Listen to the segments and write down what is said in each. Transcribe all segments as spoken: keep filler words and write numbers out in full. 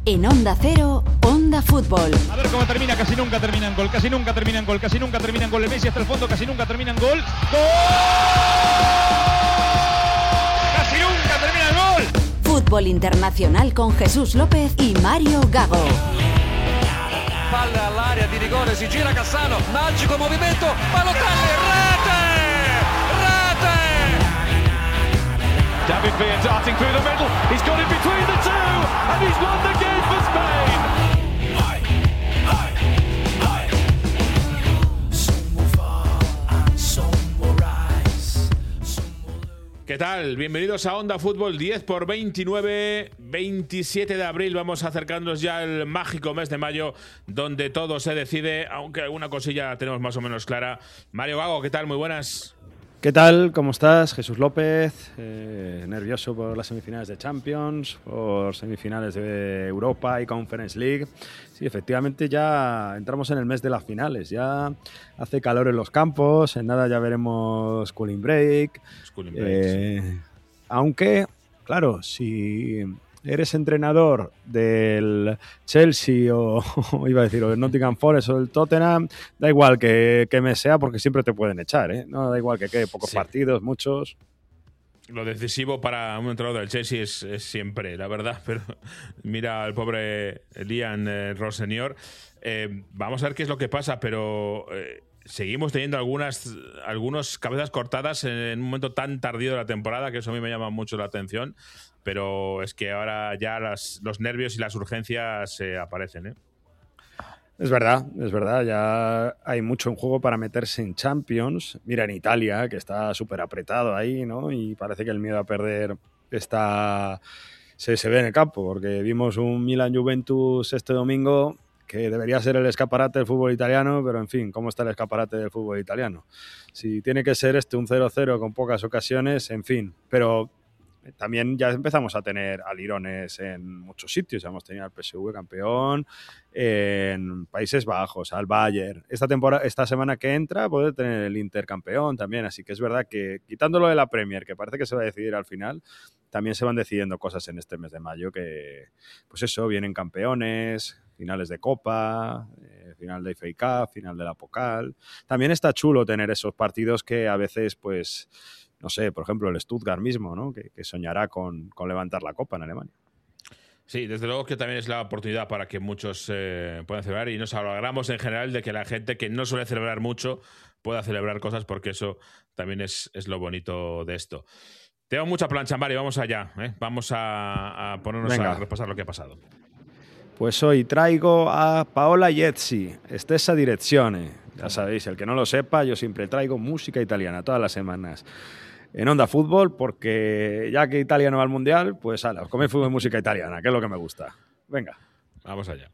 En Onda Cero, Onda Fútbol. A ver cómo termina, casi nunca terminan gol, casi nunca terminan gol, casi nunca terminan gol. El Messi hasta el fondo, casi nunca terminan gol. ¡Gol! ¡Casi nunca terminan gol! Fútbol internacional con Jesús López y Mario Gago. Palla all'area di rigore, si gira Cassano, magico movimento, Balotelli, rete! Rete! David Villa darting through the middle, he's got it between the two, and he's won the game for Spain! ¿Qué tal? Bienvenidos a Onda Fútbol diez por veintinueve, veintisiete de abril. Vamos acercándonos ya al mágico mes de mayo, donde todo se decide, aunque alguna cosilla tenemos más o menos clara. Mario Gago, ¿qué tal? Muy buenas. ¿Qué tal? ¿Cómo estás? Jesús López, eh, nervioso por las semifinales de Champions, por semifinales de Europa y Conference League. Sí, efectivamente ya entramos en el mes de las finales, ya hace calor en los campos, en nada ya veremos cooling break. Cooling break eh, sí. Aunque, claro, si eres entrenador del Chelsea o, o iba a decir, o del Nottingham Forest o del Tottenham, da igual que, que me sea porque siempre te pueden echar, ¿eh? No da igual que quede pocos sí. partidos, muchos. Lo decisivo para un entrenador del Chelsea es, es siempre, la verdad, pero mira al pobre Liam eh, Rossenior. Eh, vamos a ver qué es lo que pasa, pero eh, seguimos teniendo algunas algunos cabezas cortadas en, en un momento tan tardío de la temporada, que eso a mí me llama mucho la atención. Pero es que ahora ya las, los nervios y las urgencias eh, aparecen, ¿eh? Es verdad, es verdad. Ya hay mucho en juego para meterse en Champions. Mira en Italia, que está súper apretado ahí, ¿no? Y parece que el miedo a perder está se, se ve en el campo, porque vimos un Milan-Juventus este domingo que debería ser el escaparate del fútbol italiano, pero en fin, ¿cómo está el escaparate del fútbol italiano? Si tiene que ser este un cero cero con pocas ocasiones, en fin, pero también ya empezamos a tener alirones en muchos sitios. Ya hemos tenido al P S V campeón, en Países Bajos, al Bayern. Esta temporada, esta semana que entra puede tener el Inter campeón también. Así que es verdad que, quitándolo de la Premier, que parece que se va a decidir al final, también se van decidiendo cosas en este mes de mayo que, pues eso, vienen campeones, finales de Copa, eh, final de F A Cup, final de la Pokal. También está chulo tener esos partidos que a veces, pues, no sé, por ejemplo, el Stuttgart mismo, ¿no? Que, que soñará con, con levantar la Copa en Alemania. Sí, desde luego que también es la oportunidad para que muchos eh, puedan celebrar, y nos alegramos en general de que la gente que no suele celebrar mucho pueda celebrar cosas, porque eso también es, es lo bonito de esto. Tengo mucha plancha, Mario, vamos allá, ¿eh? Vamos a, a ponernos Venga. a repasar lo que ha pasado. Pues hoy traigo a Paola Iezzi, Stessa Direzione. Ya sabéis, el que no lo sepa, yo siempre traigo música italiana todas las semanas en Onda Fútbol, porque ya que Italia no va al Mundial, pues ala, os coméis fútbol y música italiana, que es lo que me gusta. Venga. Vamos allá.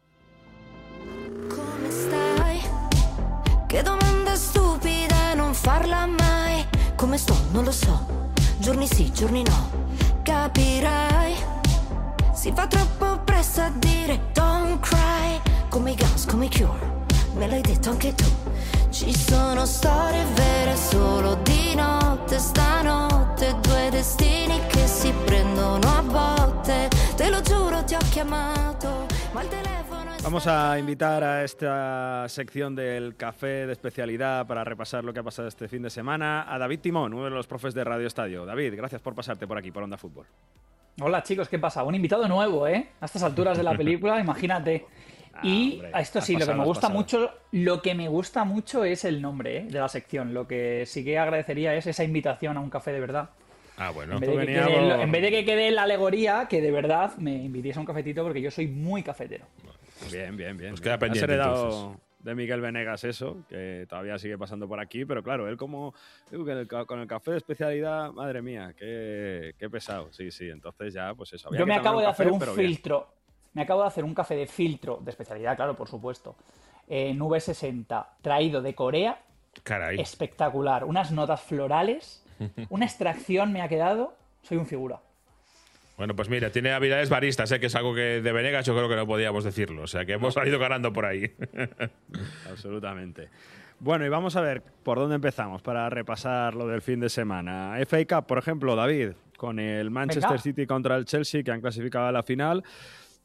Come stai? Che domanda stupida, non farla mai. Come sto? Non lo so. Giorni sì, giorni no. Capirai. Si fa troppo presto a dire don't cry. Come i Guns, come i Cure. Me l'hai detto anche tu. Ci sono storie vere solo di notte. Stanotte due destini che si prendono a botte. Te lo giuro, ti ho chiamato, ma il telefono è... Vamos a invitar a esta sección del café de especialidad para repasar lo que ha pasado este fin de semana a David Timón, uno de los profes de Radio Estadio. David, gracias por pasarte por aquí, por Onda Fútbol. Hola chicos, ¿qué pasa? Un invitado nuevo, ¿eh? A estas alturas de la película, imagínate. Y hombre, a esto sí, pasado, lo que me gusta pasado. mucho, lo que me gusta mucho es el nombre, ¿eh? de la sección. Lo que sí que agradecería es esa invitación a un café de verdad. Ah, bueno. En vez, de que veníamos... quede, en vez de que quede la alegoría, que de verdad me invitéis a un cafetito, porque yo soy muy cafetero. Bien, bien, bien. Pues queda bien. pendiente, Has heredado entonces. de Miguel Venegas eso, que todavía sigue pasando por aquí, pero claro, él como digo, que el, con el café de especialidad, madre mía, qué, qué pesado. Sí, sí, entonces ya, pues eso. Yo me acabo de hacer un café, filtro. Me acabo de hacer un café de filtro, de especialidad, claro, por supuesto, en V sesenta, traído de Corea. Caray. Espectacular. Unas notas florales, una extracción me ha quedado. Soy un figura. Bueno, pues mira, tiene habilidades baristas, ¿eh? Que es algo que de Venegas yo creo que no podíamos decirlo. O sea, que hemos salido ganando por ahí. Absolutamente. Bueno, y vamos a ver por dónde empezamos para repasar lo del fin de semana. F A Cup, por ejemplo, David, con el Manchester Venga. City contra el Chelsea, que han clasificado a la final.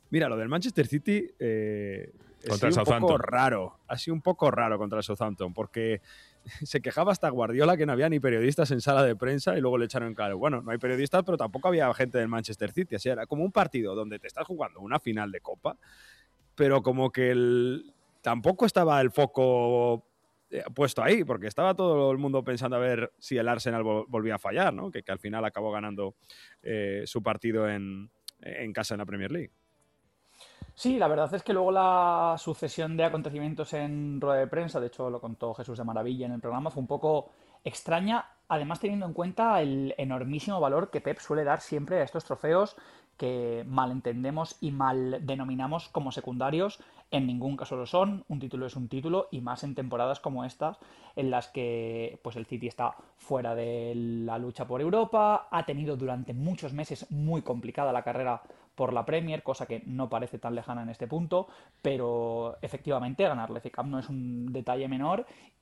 Mira, lo del Manchester City eh, contra ha el sido un Southampton. poco raro. Ha sido un poco raro contra el Southampton, porque se quejaba hasta Guardiola que no había ni periodistas en sala de prensa y luego le echaron en claro. Bueno, no hay periodistas, pero tampoco había gente del Manchester City. Así era como un partido donde te estás jugando una final de Copa, pero como que el, tampoco estaba el foco eh, puesto ahí, porque estaba todo el mundo pensando a ver si el Arsenal vol- volvía a fallar, ¿no? Que, que al final acabó ganando eh, su partido en, en casa en la Premier League. Sí, la verdad es que luego la sucesión de acontecimientos en rueda de prensa, de hecho lo contó Jesús de Maravilla en el programa, fue un poco extraña, además teniendo en cuenta el enormísimo valor que Pep suele dar siempre a estos trofeos que malentendemos y mal denominamos como secundarios. En ningún caso lo son, un título es un título, y más en temporadas como estas, en las que pues el City está fuera de la lucha por Europa, ha tenido durante muchos meses muy complicada la carrera por la Premier, cosa que no parece tan lejana en este punto, pero efectivamente ganar la F A Cup no es un detalle menor,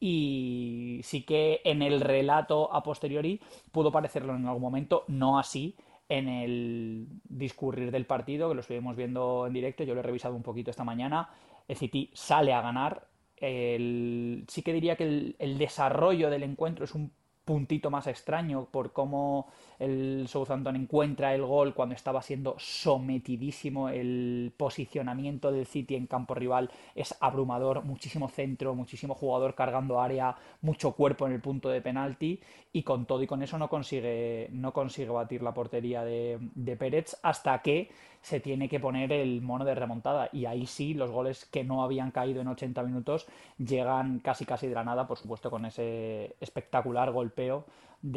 y sí que en el relato a posteriori pudo parecerlo en algún momento, no así en el discurrir del partido, que lo estuvimos viendo en directo. Yo lo he revisado un poquito esta mañana. El City sale a ganar. El... Sí que diría que el, el desarrollo del encuentro es un puntito más extraño por cómo el Southampton encuentra el gol cuando estaba siendo sometidísimo. El posicionamiento del City en campo rival es abrumador, muchísimo centro, muchísimo jugador cargando área, mucho cuerpo en el punto de penalti, y con todo y con eso no consigue, no consigue batir la portería de, de Pérez, hasta que se tiene que poner el mono de remontada, y ahí sí los goles que no habían caído en ochenta minutos llegan casi casi de la nada, por supuesto con ese espectacular golpeo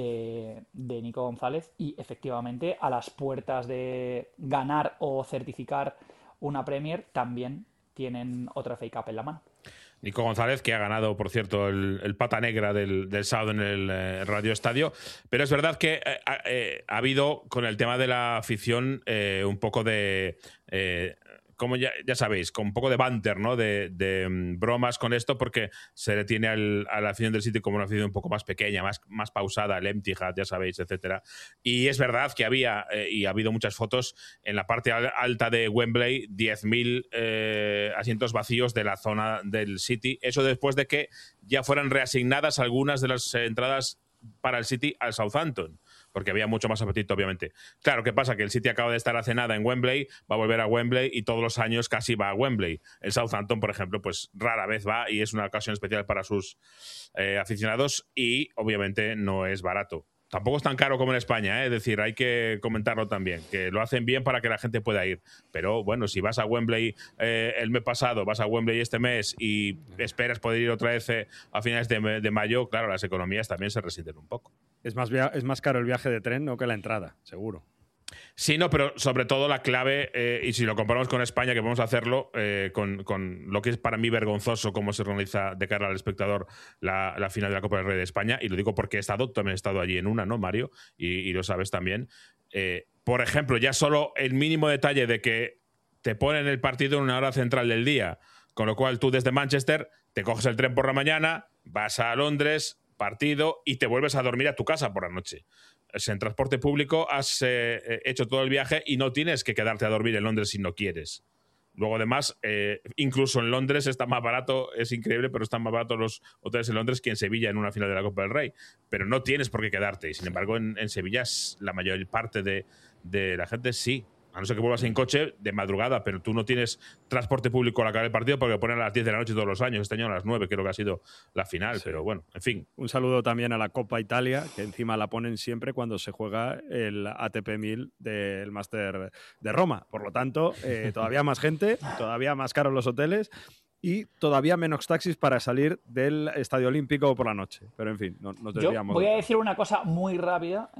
de, de Nico González, y efectivamente a las puertas de ganar o certificar una Premier también tienen otra F A Cup en la mano. Nico González, que ha ganado, por cierto, el, el pata negra del, del sábado en el eh, Radio Estadio. Pero es verdad que eh, eh, ha habido, con el tema de la afición, eh, un poco de... Eh, como ya, ya sabéis, con un poco de banter, ¿no? De, de um, bromas con esto, porque se le tiene al, a la afición del City como una afición un poco más pequeña, más, más pausada, el Etihad, ya sabéis, etcétera. Y es verdad que había, eh, y ha habido muchas fotos, en la parte alta de Wembley, diez mil eh, asientos vacíos de la zona del City. Eso después de que ya fueran reasignadas algunas de las entradas para el City al Southampton, porque había mucho más apetito, obviamente. Claro, ¿qué pasa? Que el City acaba de estar hace nada en Wembley, va a volver a Wembley y todos los años casi va a Wembley. El Southampton, por ejemplo, pues rara vez va, y es una ocasión especial para sus eh, aficionados, y obviamente no es barato. Tampoco es tan caro como en España, ¿eh? Es decir, hay que comentarlo también, que lo hacen bien para que la gente pueda ir. Pero bueno, si vas a Wembley eh, el mes pasado, vas a Wembley este mes y esperas poder ir otra vez eh, a finales de, de mayo, claro, las economías también se resienten un poco. Es más, via- es más caro el viaje de tren, ¿no?, que la entrada, seguro. Sí, no, pero sobre todo la clave, eh, y si lo comparamos con España, que vamos a hacerlo eh, con, con lo que es para mí vergonzoso cómo se organiza de cara al espectador la, la final de la Copa del Rey de España, y lo digo porque he estado, también he estado allí en una, ¿no, Mario? Y, y lo sabes también. Eh, por ejemplo, ya solo el mínimo detalle de que te ponen el partido en una hora central del día, con lo cual tú desde Manchester te coges el tren por la mañana, vas a Londres, partido, y te vuelves a dormir a tu casa por la noche. En transporte público has eh, hecho todo el viaje y no tienes que quedarte a dormir en Londres si no quieres. Luego, además, eh, incluso en Londres está más barato, es increíble, pero están más baratos los hoteles en Londres que en Sevilla en una final de la Copa del Rey. Pero no tienes por qué quedarte. Y sin embargo, en, en Sevilla la mayor parte de, de la gente sí. A no ser que vuelvas en coche de madrugada, pero tú no tienes transporte público al acabar el partido porque ponen a las diez de la noche todos los años. Este año a las nueve creo que ha sido la final, sí. Pero bueno, en fin. Un saludo también a la Copa Italia, que encima la ponen siempre cuando se juega el A T P mil del Máster de Roma. Por lo tanto, eh, todavía más gente, todavía más caros los hoteles y todavía menos taxis para salir del Estadio Olímpico por la noche. Pero en fin, no, nos desviamos. Yo voy a decir una cosa muy rápida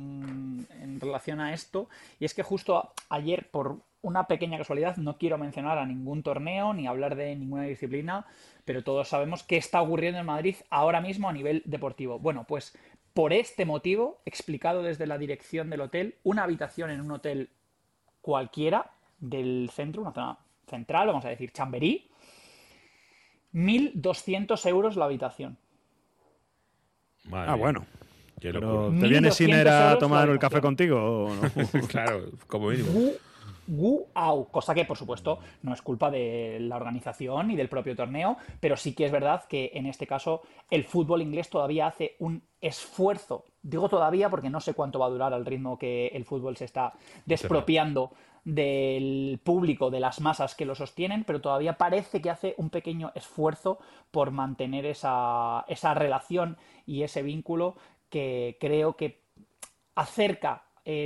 en, en relación a esto, y es que justo ayer, por una pequeña casualidad, no quiero mencionar a ningún torneo ni hablar de ninguna disciplina, pero todos sabemos qué está ocurriendo en Madrid ahora mismo a nivel deportivo. Bueno, pues por este motivo, explicado desde la dirección del hotel, una habitación en un hotel cualquiera del centro, una zona central, vamos a decir Chamberí, mil doscientos euros la habitación. Madre ah, bueno. Pero ¿te vienes sin ir a tomar el café contigo o no? Claro, como mínimo. guau, cosa que por supuesto no es culpa de la organización y del propio torneo, pero sí que es verdad que en este caso el fútbol inglés todavía hace un esfuerzo, digo todavía porque no sé cuánto va a durar al ritmo que el fútbol se está despropiando del público, de las masas que lo sostienen, pero todavía parece que hace un pequeño esfuerzo por mantener esa, esa relación y ese vínculo que creo que acerca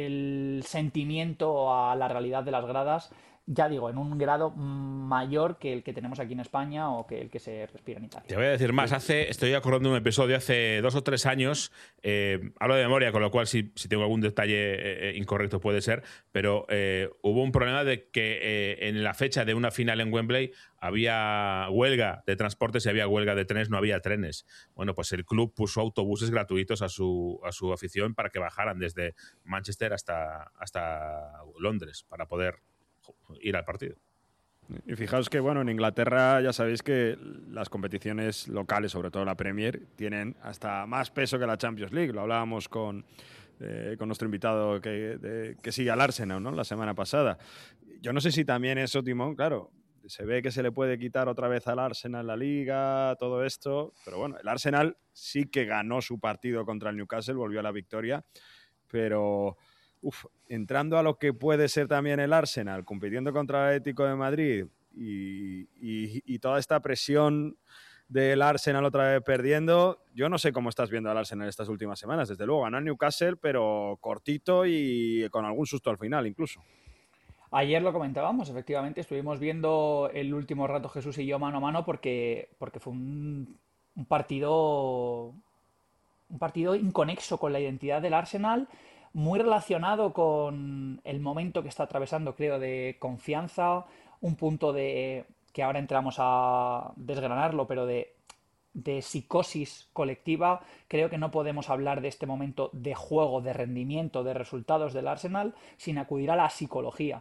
el sentimiento a la realidad de las gradas, ya digo, en un grado mayor que el que tenemos aquí en España o que el que se respira en Italia. Te voy a decir más. Hace, estoy acordando de un episodio hace dos o tres años. Eh, hablo de memoria, con lo cual si, si tengo algún detalle eh, incorrecto puede ser, pero eh, hubo un problema de que eh, en la fecha de una final en Wembley había huelga de transportes y había huelga de trenes, no había trenes. Bueno, pues el club puso autobuses gratuitos a su, a su afición para que bajaran desde Manchester hasta, hasta Londres para poder ir al partido. Y fijaos que, bueno, en Inglaterra ya sabéis que las competiciones locales, sobre todo la Premier, tienen hasta más peso que la Champions League. Lo hablábamos con, eh, con nuestro invitado que, de, que sigue al Arsenal, ¿no?, la semana pasada. Yo no sé si también eso, Timón, claro, se ve que se le puede quitar otra vez al Arsenal la Liga, todo esto, pero bueno, el Arsenal sí que ganó su partido contra el Newcastle, volvió a la victoria, pero... Uf, entrando a lo que puede ser también el Arsenal, compitiendo contra el Atlético de Madrid y, y, y toda esta presión del Arsenal otra vez perdiendo, yo no sé cómo estás viendo al Arsenal estas últimas semanas. Desde luego ganó el Newcastle, pero cortito y con algún susto al final incluso. Ayer lo comentábamos, efectivamente, estuvimos viendo el último rato Jesús y yo mano a mano porque, porque fue un, un partido un partido inconexo con la identidad del Arsenal, muy relacionado con el momento que está atravesando, creo, de confianza, un punto de que ahora entramos a desgranarlo, pero de, de psicosis colectiva. Creo que no podemos hablar de este momento de juego, de rendimiento, de resultados del Arsenal sin acudir a la psicología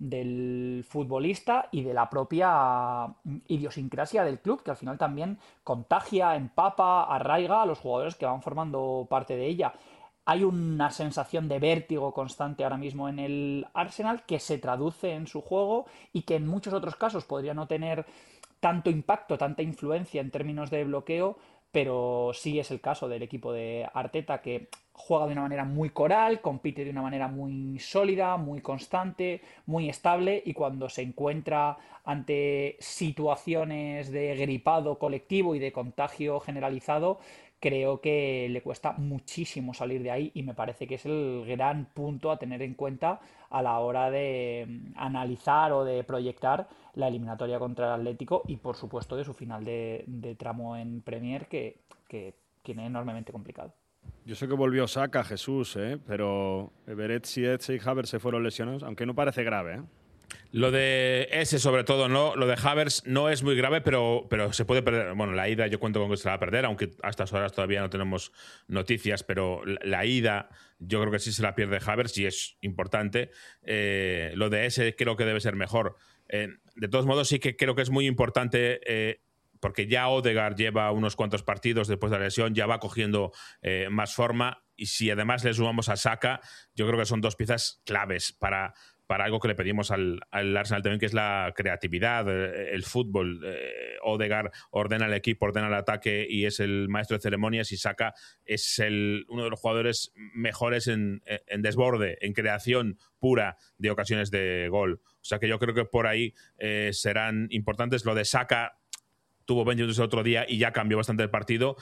del futbolista y de la propia idiosincrasia del club, que al final también contagia, empapa, arraiga a los jugadores que van formando parte de ella. Hay una sensación de vértigo constante ahora mismo en el Arsenal que se traduce en su juego y que en muchos otros casos podría no tener tanto impacto, tanta influencia en términos de bloqueo, pero sí es el caso del equipo de Arteta, que juega de una manera muy coral, compite de una manera muy sólida, muy constante, muy estable, y cuando se encuentra ante situaciones de gripado colectivo y de contagio generalizado, creo que le cuesta muchísimo salir de ahí, y me parece que es el gran punto a tener en cuenta a la hora de analizar o de proyectar la eliminatoria contra el Atlético y, por supuesto, de su final de, de tramo en Premier, que, que tiene enormemente complicado. Yo sé que volvió Saka, Jesús, ¿eh? Pero Everett, Sietz y Havertz se fueron lesionados, aunque no parece grave, ¿eh? Lo de ese, sobre todo, no. Lo de Havertz no es muy grave, pero, pero se puede perder. Bueno, la ida yo cuento con que se la va a perder, aunque a estas horas todavía no tenemos noticias, pero la, la ida yo creo que sí se la pierde Havertz y es importante. Eh, lo de ese creo que debe ser mejor. Eh, de todos modos, sí que creo que es muy importante, eh, porque ya Odegaard lleva unos cuantos partidos después de la lesión, ya va cogiendo eh, más forma, y si además le sumamos a Saka, yo creo que son dos piezas claves para... para algo que le pedimos al, al Arsenal también, que es la creatividad, el fútbol. Eh, Odegaard ordena el equipo, ordena el ataque y es el maestro de ceremonias, y Saka es el, uno de los jugadores mejores en, en desborde, en creación pura de ocasiones de gol. O sea que yo creo que por ahí eh, serán importantes. Lo de Saka tuvo veinte minutos el otro día y ya cambió bastante el partido.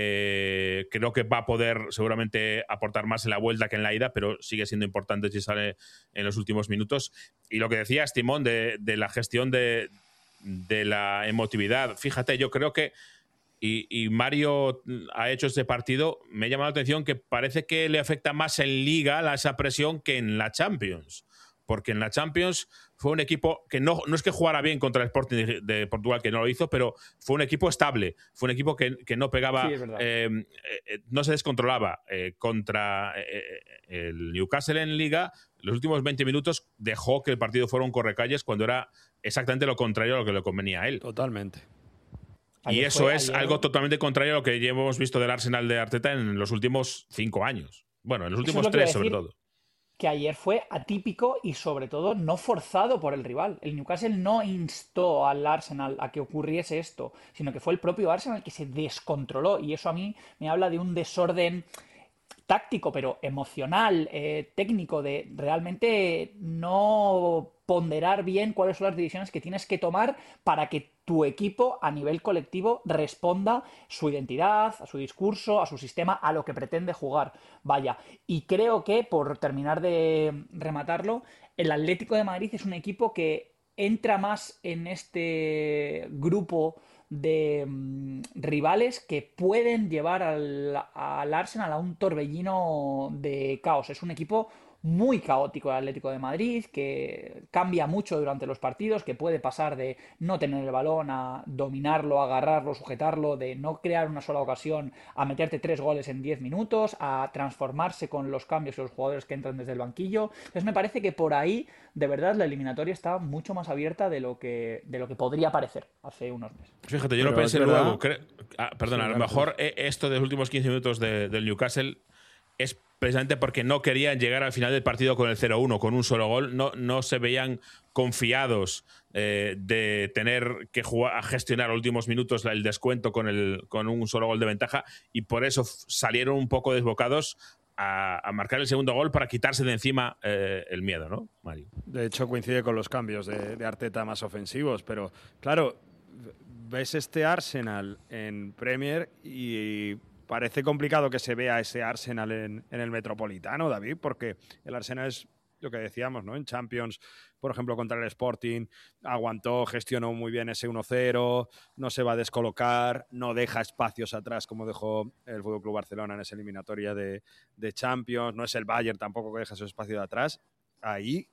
Eh, creo que va a poder seguramente aportar más en la vuelta que en la ida, pero sigue siendo importante si sale en los últimos minutos. Y lo que decías, Timón, de, de la gestión de, de la emotividad. Fíjate, yo creo que, y, y Mario ha hecho este partido, me ha llamado la atención que parece que le afecta más en Liga la, esa presión que en la Champions. Porque en la Champions fue un equipo que no, no es que jugara bien contra el Sporting de, de Portugal, que no lo hizo, pero fue un equipo estable, fue un equipo que, que no pegaba, sí, eh, eh, no se descontrolaba eh, contra eh, el Newcastle en Liga. Los últimos veinte minutos dejó que el partido fuera un correcalles cuando era exactamente lo contrario a lo que le convenía a él. Totalmente. Y Ayer eso fue, es ayer... algo totalmente contrario a lo que ya hemos visto del Arsenal de Arteta en los últimos cinco años. Bueno, en los últimos tres sobre todo. que ayer fue atípico y sobre todo no forzado por el rival. El Newcastle no instó al Arsenal a que ocurriese esto, sino que fue el propio Arsenal que se descontroló, y eso a mí me habla de un desorden táctico, pero emocional, eh, técnico, de realmente no ponderar bien cuáles son las decisiones que tienes que tomar para que tu equipo a nivel colectivo responda su identidad, a su discurso, a su sistema, a lo que pretende jugar. Vaya, y creo que, por terminar de rematarlo, el Atlético de Madrid es un equipo que entra más en este grupo de mm, rivales que pueden llevar al, al Arsenal a un torbellino de caos. Es un equipo muy caótico el Atlético de Madrid, que cambia mucho durante los partidos, que puede pasar de no tener el balón a dominarlo, agarrarlo, sujetarlo, de no crear una sola ocasión a meterte tres goles en diez minutos, a transformarse con los cambios de los jugadores que entran desde el banquillo. Entonces me parece que por ahí, de verdad, la eliminatoria está mucho más abierta de lo que, de lo que podría parecer hace unos meses. Fíjate, yo Pero lo pensé es luego. verdad. cre- ah, perdona, Sí, a lo claro, mejor eh, esto de los últimos quince minutos de- del Newcastle es precisamente porque no querían llegar al final del partido con el cero uno, con un solo gol. No, no se veían confiados eh, de tener que jugar, a gestionar los últimos minutos el descuento con, el, con un solo gol de ventaja, y por eso f- salieron un poco desbocados a, a marcar el segundo gol para quitarse de encima eh, el miedo, ¿no, Mario? De hecho, coincide con los cambios de, de Arteta más ofensivos, pero claro, ves este Arsenal en Premier y parece complicado que se vea ese Arsenal en, en el Metropolitano, David, porque el Arsenal es lo que decíamos, ¿no? En Champions, por ejemplo, contra el Sporting, aguantó, gestionó muy bien ese uno cero, no se va a descolocar, no deja espacios atrás como dejó el F C Barcelona en esa eliminatoria de, de Champions, no es el Bayern tampoco que deja esos espacios de atrás. Ahí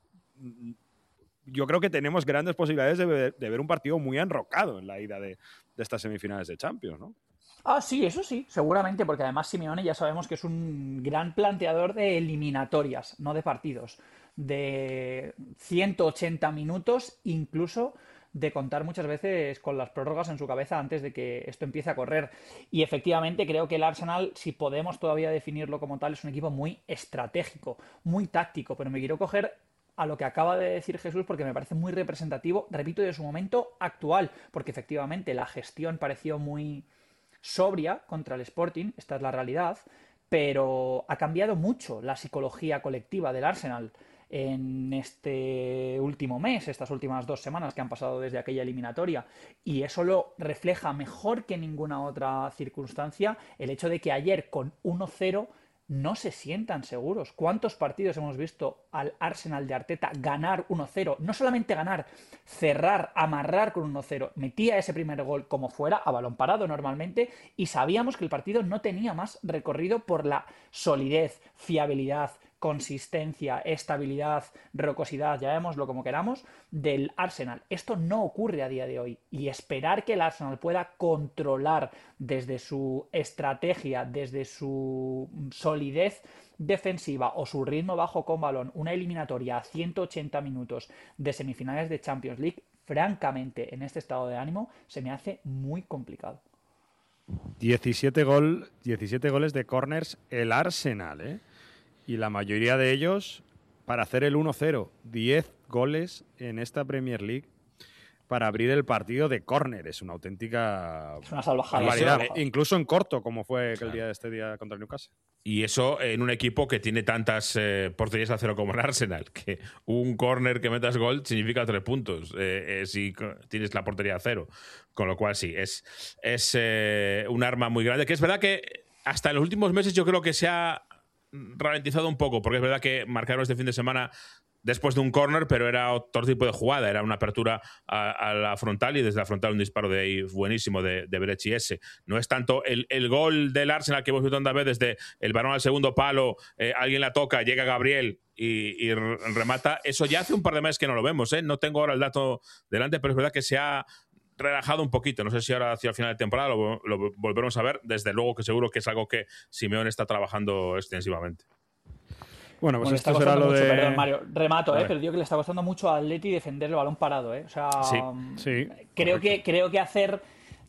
yo creo que tenemos grandes posibilidades de ver, de ver un partido muy enrocado en la ida de, de estas semifinales de Champions, ¿no? Ah, sí, eso sí, seguramente, porque además Simeone ya sabemos que es un gran planteador de eliminatorias, no de partidos, de ciento ochenta minutos, incluso de contar muchas veces con las prórrogas en su cabeza antes de que esto empiece a correr. Y efectivamente creo que el Arsenal, si podemos todavía definirlo como tal, es un equipo muy estratégico, muy táctico, pero me quiero coger a lo que acaba de decir Jesús porque me parece muy representativo, repito, de su momento actual, porque efectivamente la gestión pareció muy sobria contra el Sporting, esta es la realidad, pero ha cambiado mucho la psicología colectiva del Arsenal en este último mes, estas últimas dos semanas que han pasado desde aquella eliminatoria, y eso lo refleja mejor que ninguna otra circunstancia el hecho de que ayer con uno cero no se sientan seguros. ¿Cuántos partidos hemos visto al Arsenal de Arteta ganar uno cero? No solamente ganar, cerrar, amarrar con uno cero. Metía ese primer gol como fuera, a balón parado normalmente, y sabíamos que el partido no tenía más recorrido por la solidez, fiabilidad, consistencia, estabilidad, rocosidad, llamémoslo como queramos, del Arsenal. Esto no ocurre a día de hoy, y esperar que el Arsenal pueda controlar desde su estrategia, desde su solidez defensiva o su ritmo bajo con balón, una eliminatoria a ciento ochenta minutos de semifinales de Champions League, francamente, en este estado de ánimo, se me hace muy complicado. diecisiete, gol, diecisiete goles de corners el Arsenal, ¿eh? Y la mayoría de ellos para hacer el uno cero. diez goles en esta Premier League para abrir el partido de córner. Es una auténtica Es una salvajada. barbaridad. Eso, Eh, Incluso en corto, como fue Claro. el día de este día contra el Newcastle. Y eso en un equipo que tiene tantas eh, porterías a cero como el Arsenal, que un córner que metas gol significa tres puntos eh, eh, si co- tienes la portería a cero. Con lo cual sí, es, es eh, un arma muy grande, que es verdad que hasta en los últimos meses yo creo que se ha ralentizado un poco, porque es verdad que marcaron este fin de semana después de un córner, pero era otro tipo de jugada, era una apertura a, a la frontal y desde la frontal un disparo de ahí buenísimo de, de Brecci ese. No es tanto el, el gol del Arsenal que hemos visto tantas veces desde el balón al segundo palo, eh, alguien la toca, llega Gabriel y, y remata. Eso ya hace un par de meses que no lo vemos, ¿eh? No tengo ahora el dato delante, pero es verdad que se ha relajado un poquito. No sé si ahora hacia el final de temporada lo, lo volveremos a ver. Desde luego que seguro que es algo que Simeone está trabajando extensivamente. Bueno, pues Bueno, le está esto será costando lo mucho, de... perdón, Mario, remato, A eh, ver. pero digo que le está costando mucho a Atleti defender el balón parado, eh. O sea, Sí, sí, creo correcto. que creo que hacer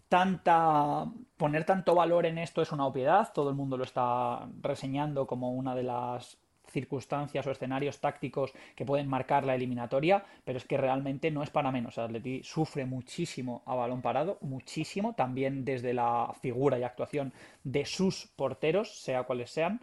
tanta poner tanto valor en esto es una obviedad. Todo el mundo lo está reseñando como una de las circunstancias o escenarios tácticos que pueden marcar la eliminatoria, pero es que realmente no es para menos. El Atleti sufre muchísimo a balón parado, muchísimo, también desde la figura y actuación de sus porteros, sea cuales sean,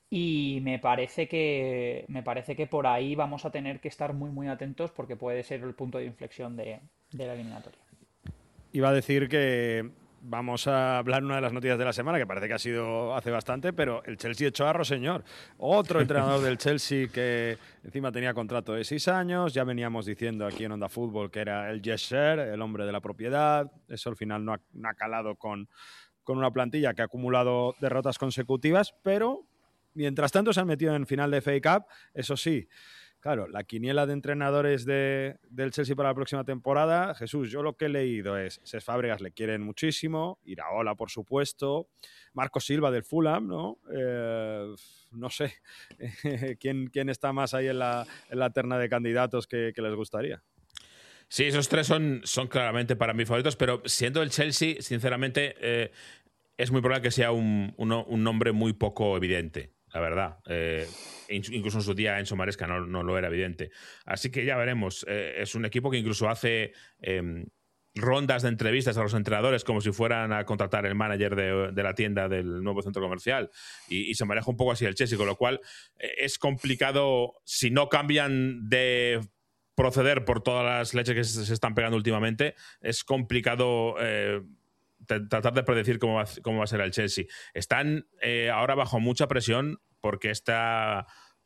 y me parece que me parece que por ahí vamos a tener que estar muy muy atentos porque puede ser el punto de inflexión de, de la eliminatoria. Iba a decir que vamos a hablar una de las noticias de la semana, que parece que ha sido hace bastante, pero el Chelsea echó a Rosselló, otro entrenador del Chelsea que encima tenía contrato de seis años. Ya veníamos diciendo aquí en Onda Fútbol que era el yes sir, el hombre de la propiedad. Eso al final no ha, no ha calado con, con una plantilla que ha acumulado derrotas consecutivas, pero mientras tanto se han metido en final de F A Cup. Eso sí, claro, la quiniela de entrenadores de, del Chelsea para la próxima temporada, Jesús, yo lo que he leído es, Cesc Fábregas le quieren muchísimo, Iraola, por supuesto, Marco Silva del Fulham, ¿no? Eh, no sé, ¿quién, quién está más ahí en la, en la terna de candidatos que, que les gustaría? Sí, esos tres son, son claramente para mí favoritos, pero siendo el Chelsea, sinceramente, eh, es muy probable que sea un, un, un nombre muy poco evidente. La verdad, eh, incluso en su día Enzo Maresca no, no lo era evidente. Así que ya veremos. Eh, es un equipo que incluso hace eh, rondas de entrevistas a los entrenadores como si fueran a contratar el manager de, de la tienda del nuevo centro comercial, y, y se maneja un poco así el Chelsea, con lo cual eh, es complicado, si no cambian de proceder por todas las leches que se, se están pegando últimamente, es complicado eh, tratar de predecir cómo va, cómo va a ser el Chelsea. Están eh, ahora bajo mucha presión porque esta,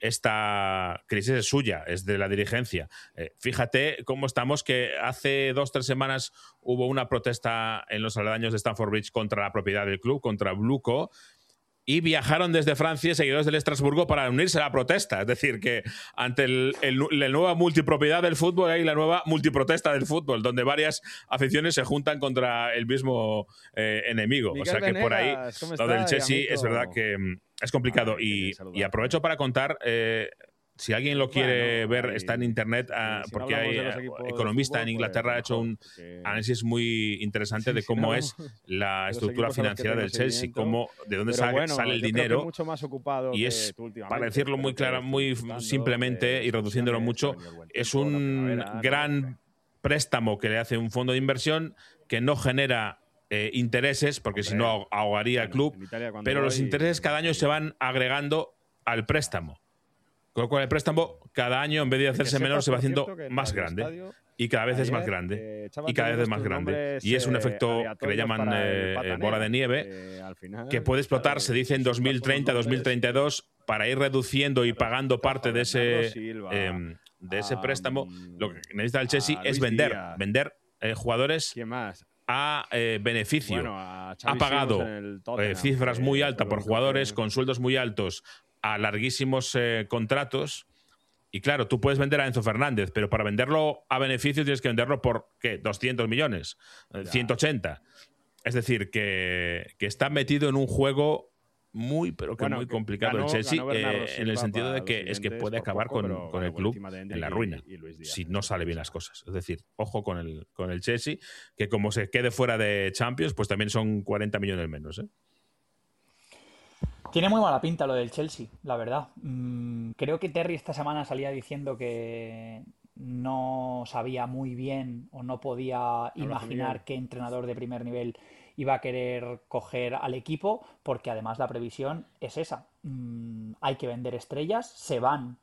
esta crisis es suya, es de la dirigencia. Eh, fíjate cómo estamos, que hace dos o tres semanas hubo una protesta en los aledaños de Stamford Bridge contra la propiedad del club, contra Bluco, y viajaron desde Francia seguidores del Estrasburgo para unirse a la protesta. Es decir, que ante el, el, la nueva multipropiedad del fútbol hay la nueva multiprotesta del fútbol, donde varias aficiones se juntan contra el mismo eh, enemigo. Miguel o sea que Venegas, por ahí lo del Chelsea amigo? es verdad que mm, es complicado. Y, y aprovecho para contar, eh, si alguien lo quiere Bueno, ver, ahí, está en internet, ah, si no porque hablamos hay de los eh, equipos de economista fútbol, en Inglaterra pues ha hecho un porque- análisis muy interesante Sí, de si cómo no, es la los estructura equipos a los que financiera tengo del Chelsea, seguimiento. cómo, de dónde Pero sale, bueno, sale el yo creo que dinero. mucho más ocupado Y que es, tú últimamente, para decirlo muy pero que clara, estoy muy disfrutando simplemente de y reduciéndolo sesiones, mucho, ha venido el buen es tiempo, la un primavera, ¿no? gran préstamo que le hace un fondo de inversión que no genera eh, intereses, porque Hombre, si no ahogaría bueno, el club, en Italia cuando pero los voy- intereses cada año se van agregando al préstamo. Con lo cual el préstamo cada año, en vez de hacerse sepas, menor, se va por haciendo cierto, que en más el grande. estadio, Y cada vez es más ayer, grande. eh, echaban Y cada vez todos es más tus grande. nombres, Y es un eh, efecto que le aleatorios llaman para el eh, Pata bola de Negra, nieve, que al final, que puede explotar, claro, se dice, en esos dos mil treinta, son los dos mil treinta y dos, para ir reduciendo y Claro, pagando está parte de Bernardo ese, Silva, eh, de ese a, préstamo. mm, Lo que necesita el Chelsea a es Luis vender, Díaz. vender eh, jugadores ¿Quién más? a eh, beneficio. Bueno, a Ha Xavi pagado Simons en el Tottenham, eh, cifras que muy fue altas lo por único jugadores que- con sueldos muy altos a larguísimos eh, contratos. Y claro, tú puedes vender a Enzo Fernández, pero para venderlo a beneficio tienes que venderlo por, ¿qué? doscientos millones, eh, ciento ochenta. Es decir, que, que está metido en un juego muy, pero que Bueno, muy que complicado ganó- el Chelsea, ganó Bernardo eh, en Silva el sentido para de los que es que siguientes puede por acabar poco, con, pero con ganó el por club encima de en Hendrik la y- ruina, y Luis Díaz. si no sale bien las cosas. Es decir, ojo con el, con el Chelsea, que como se quede fuera de Champions, pues también son cuarenta millones menos, ¿eh? Tiene muy mala pinta lo del Chelsea, la verdad. Mm, creo que Terry esta semana salía diciendo que no sabía muy bien o no podía imaginar Miguel. qué entrenador de primer nivel iba a querer coger al equipo, porque además la previsión es esa. Mm, hay que vender estrellas, se van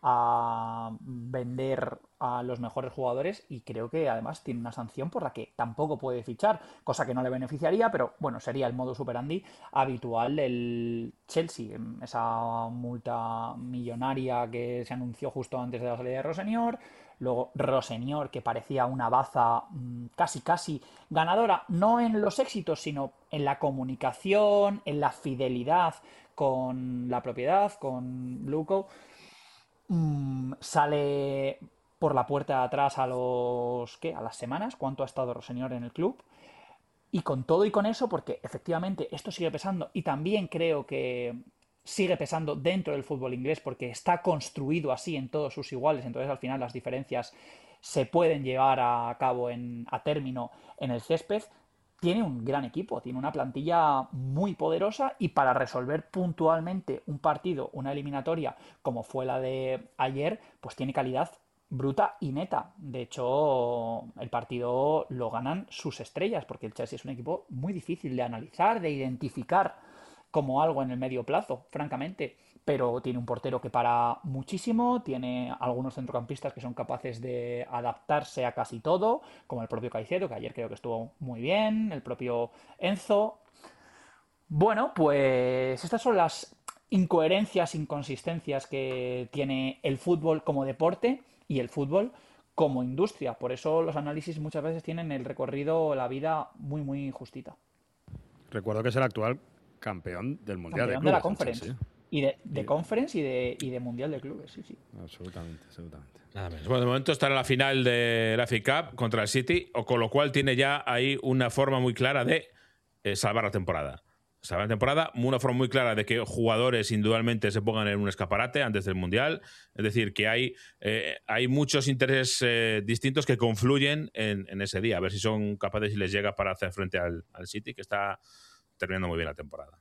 a vender a los mejores jugadores y creo que además tiene una sanción por la que tampoco puede fichar, cosa que no le beneficiaría, pero bueno, sería el modus operandi habitual del Chelsea, esa multa millonaria que se anunció justo antes de la salida de Rosselló, luego Rosselló, que parecía una baza mmm, casi casi ganadora, no en los éxitos, sino en la comunicación, en la fidelidad con la propiedad, con Bluco. Mm, sale por la puerta de atrás a los ¿qué? A las semanas, cuánto ha estado Rosselló en el club, y con todo y con eso, porque efectivamente esto sigue pesando y también creo que sigue pesando dentro del fútbol inglés porque está construido así en todos sus iguales, entonces al final las diferencias se pueden llevar a cabo en, a término en el césped. tiene un gran equipo, tiene una plantilla muy poderosa y para resolver puntualmente un partido, una eliminatoria como fue la de ayer, pues tiene calidad bruta y neta. De hecho, el partido lo ganan sus estrellas porque el Chelsea es un equipo muy difícil de analizar, de identificar como algo en el medio plazo, francamente. Pero tiene un portero que para muchísimo, tiene algunos centrocampistas que son capaces de adaptarse a casi todo, como el propio Caicedo, que ayer creo que estuvo muy bien, el propio Enzo. Bueno, pues estas son las incoherencias, inconsistencias que tiene el fútbol como deporte y el fútbol como industria. Por eso los análisis muchas veces tienen el recorrido, la vida muy, muy justita. Recuerdo que es el actual campeón del Mundial campeón de, de la clubes, Conference. Chelsea. Y de, de y, Conference y de, y de Mundial de Clubes, sí, sí. Absolutamente, absolutamente. Nada menos. Bueno, de momento está en la final de la F A Cup contra el City, o con lo cual tiene ya ahí una forma muy clara de eh, salvar la temporada. Salvar la temporada, una forma muy clara de que jugadores indudablemente se pongan en un escaparate antes del Mundial. Es decir, que hay, eh, hay muchos intereses eh, distintos que confluyen en, en ese día. A ver si son capaces y les llega para hacer frente al, al City, que está terminando muy bien la temporada.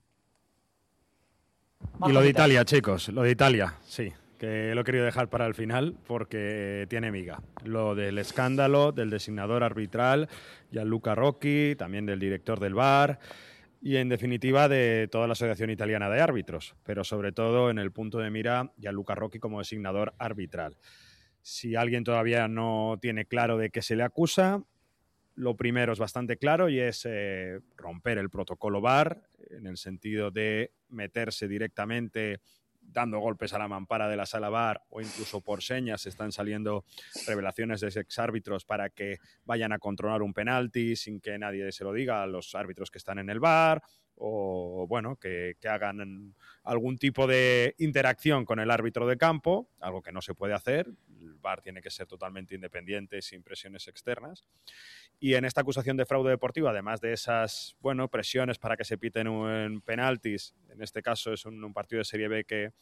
Y lo de Italia, chicos, lo de Italia, sí, que lo he querido dejar para el final porque tiene miga. Lo del escándalo del designador arbitral, Gianluca Rocchi, también del director del V A R y en definitiva de toda la Asociación Italiana de Árbitros, pero sobre todo en el punto de mira Gianluca Rocchi como designador arbitral. Si alguien todavía no tiene claro de qué se le acusa, lo primero es bastante claro y es eh, romper el protocolo V A R en el sentido de meterse directamente dando golpes a la mampara de la sala V A R o incluso por señas están saliendo revelaciones de exárbitros para que vayan a controlar un penalti sin que nadie se lo diga a los árbitros que están en el V A R o bueno, que, que hagan algún tipo de interacción con el árbitro de campo, algo que no se puede hacer. El V A R tiene que ser totalmente independiente sin presiones externas. Y en esta acusación de fraude deportivo, además de esas bueno, presiones para que se piten un penaltis, en este caso es un, un partido de Serie B que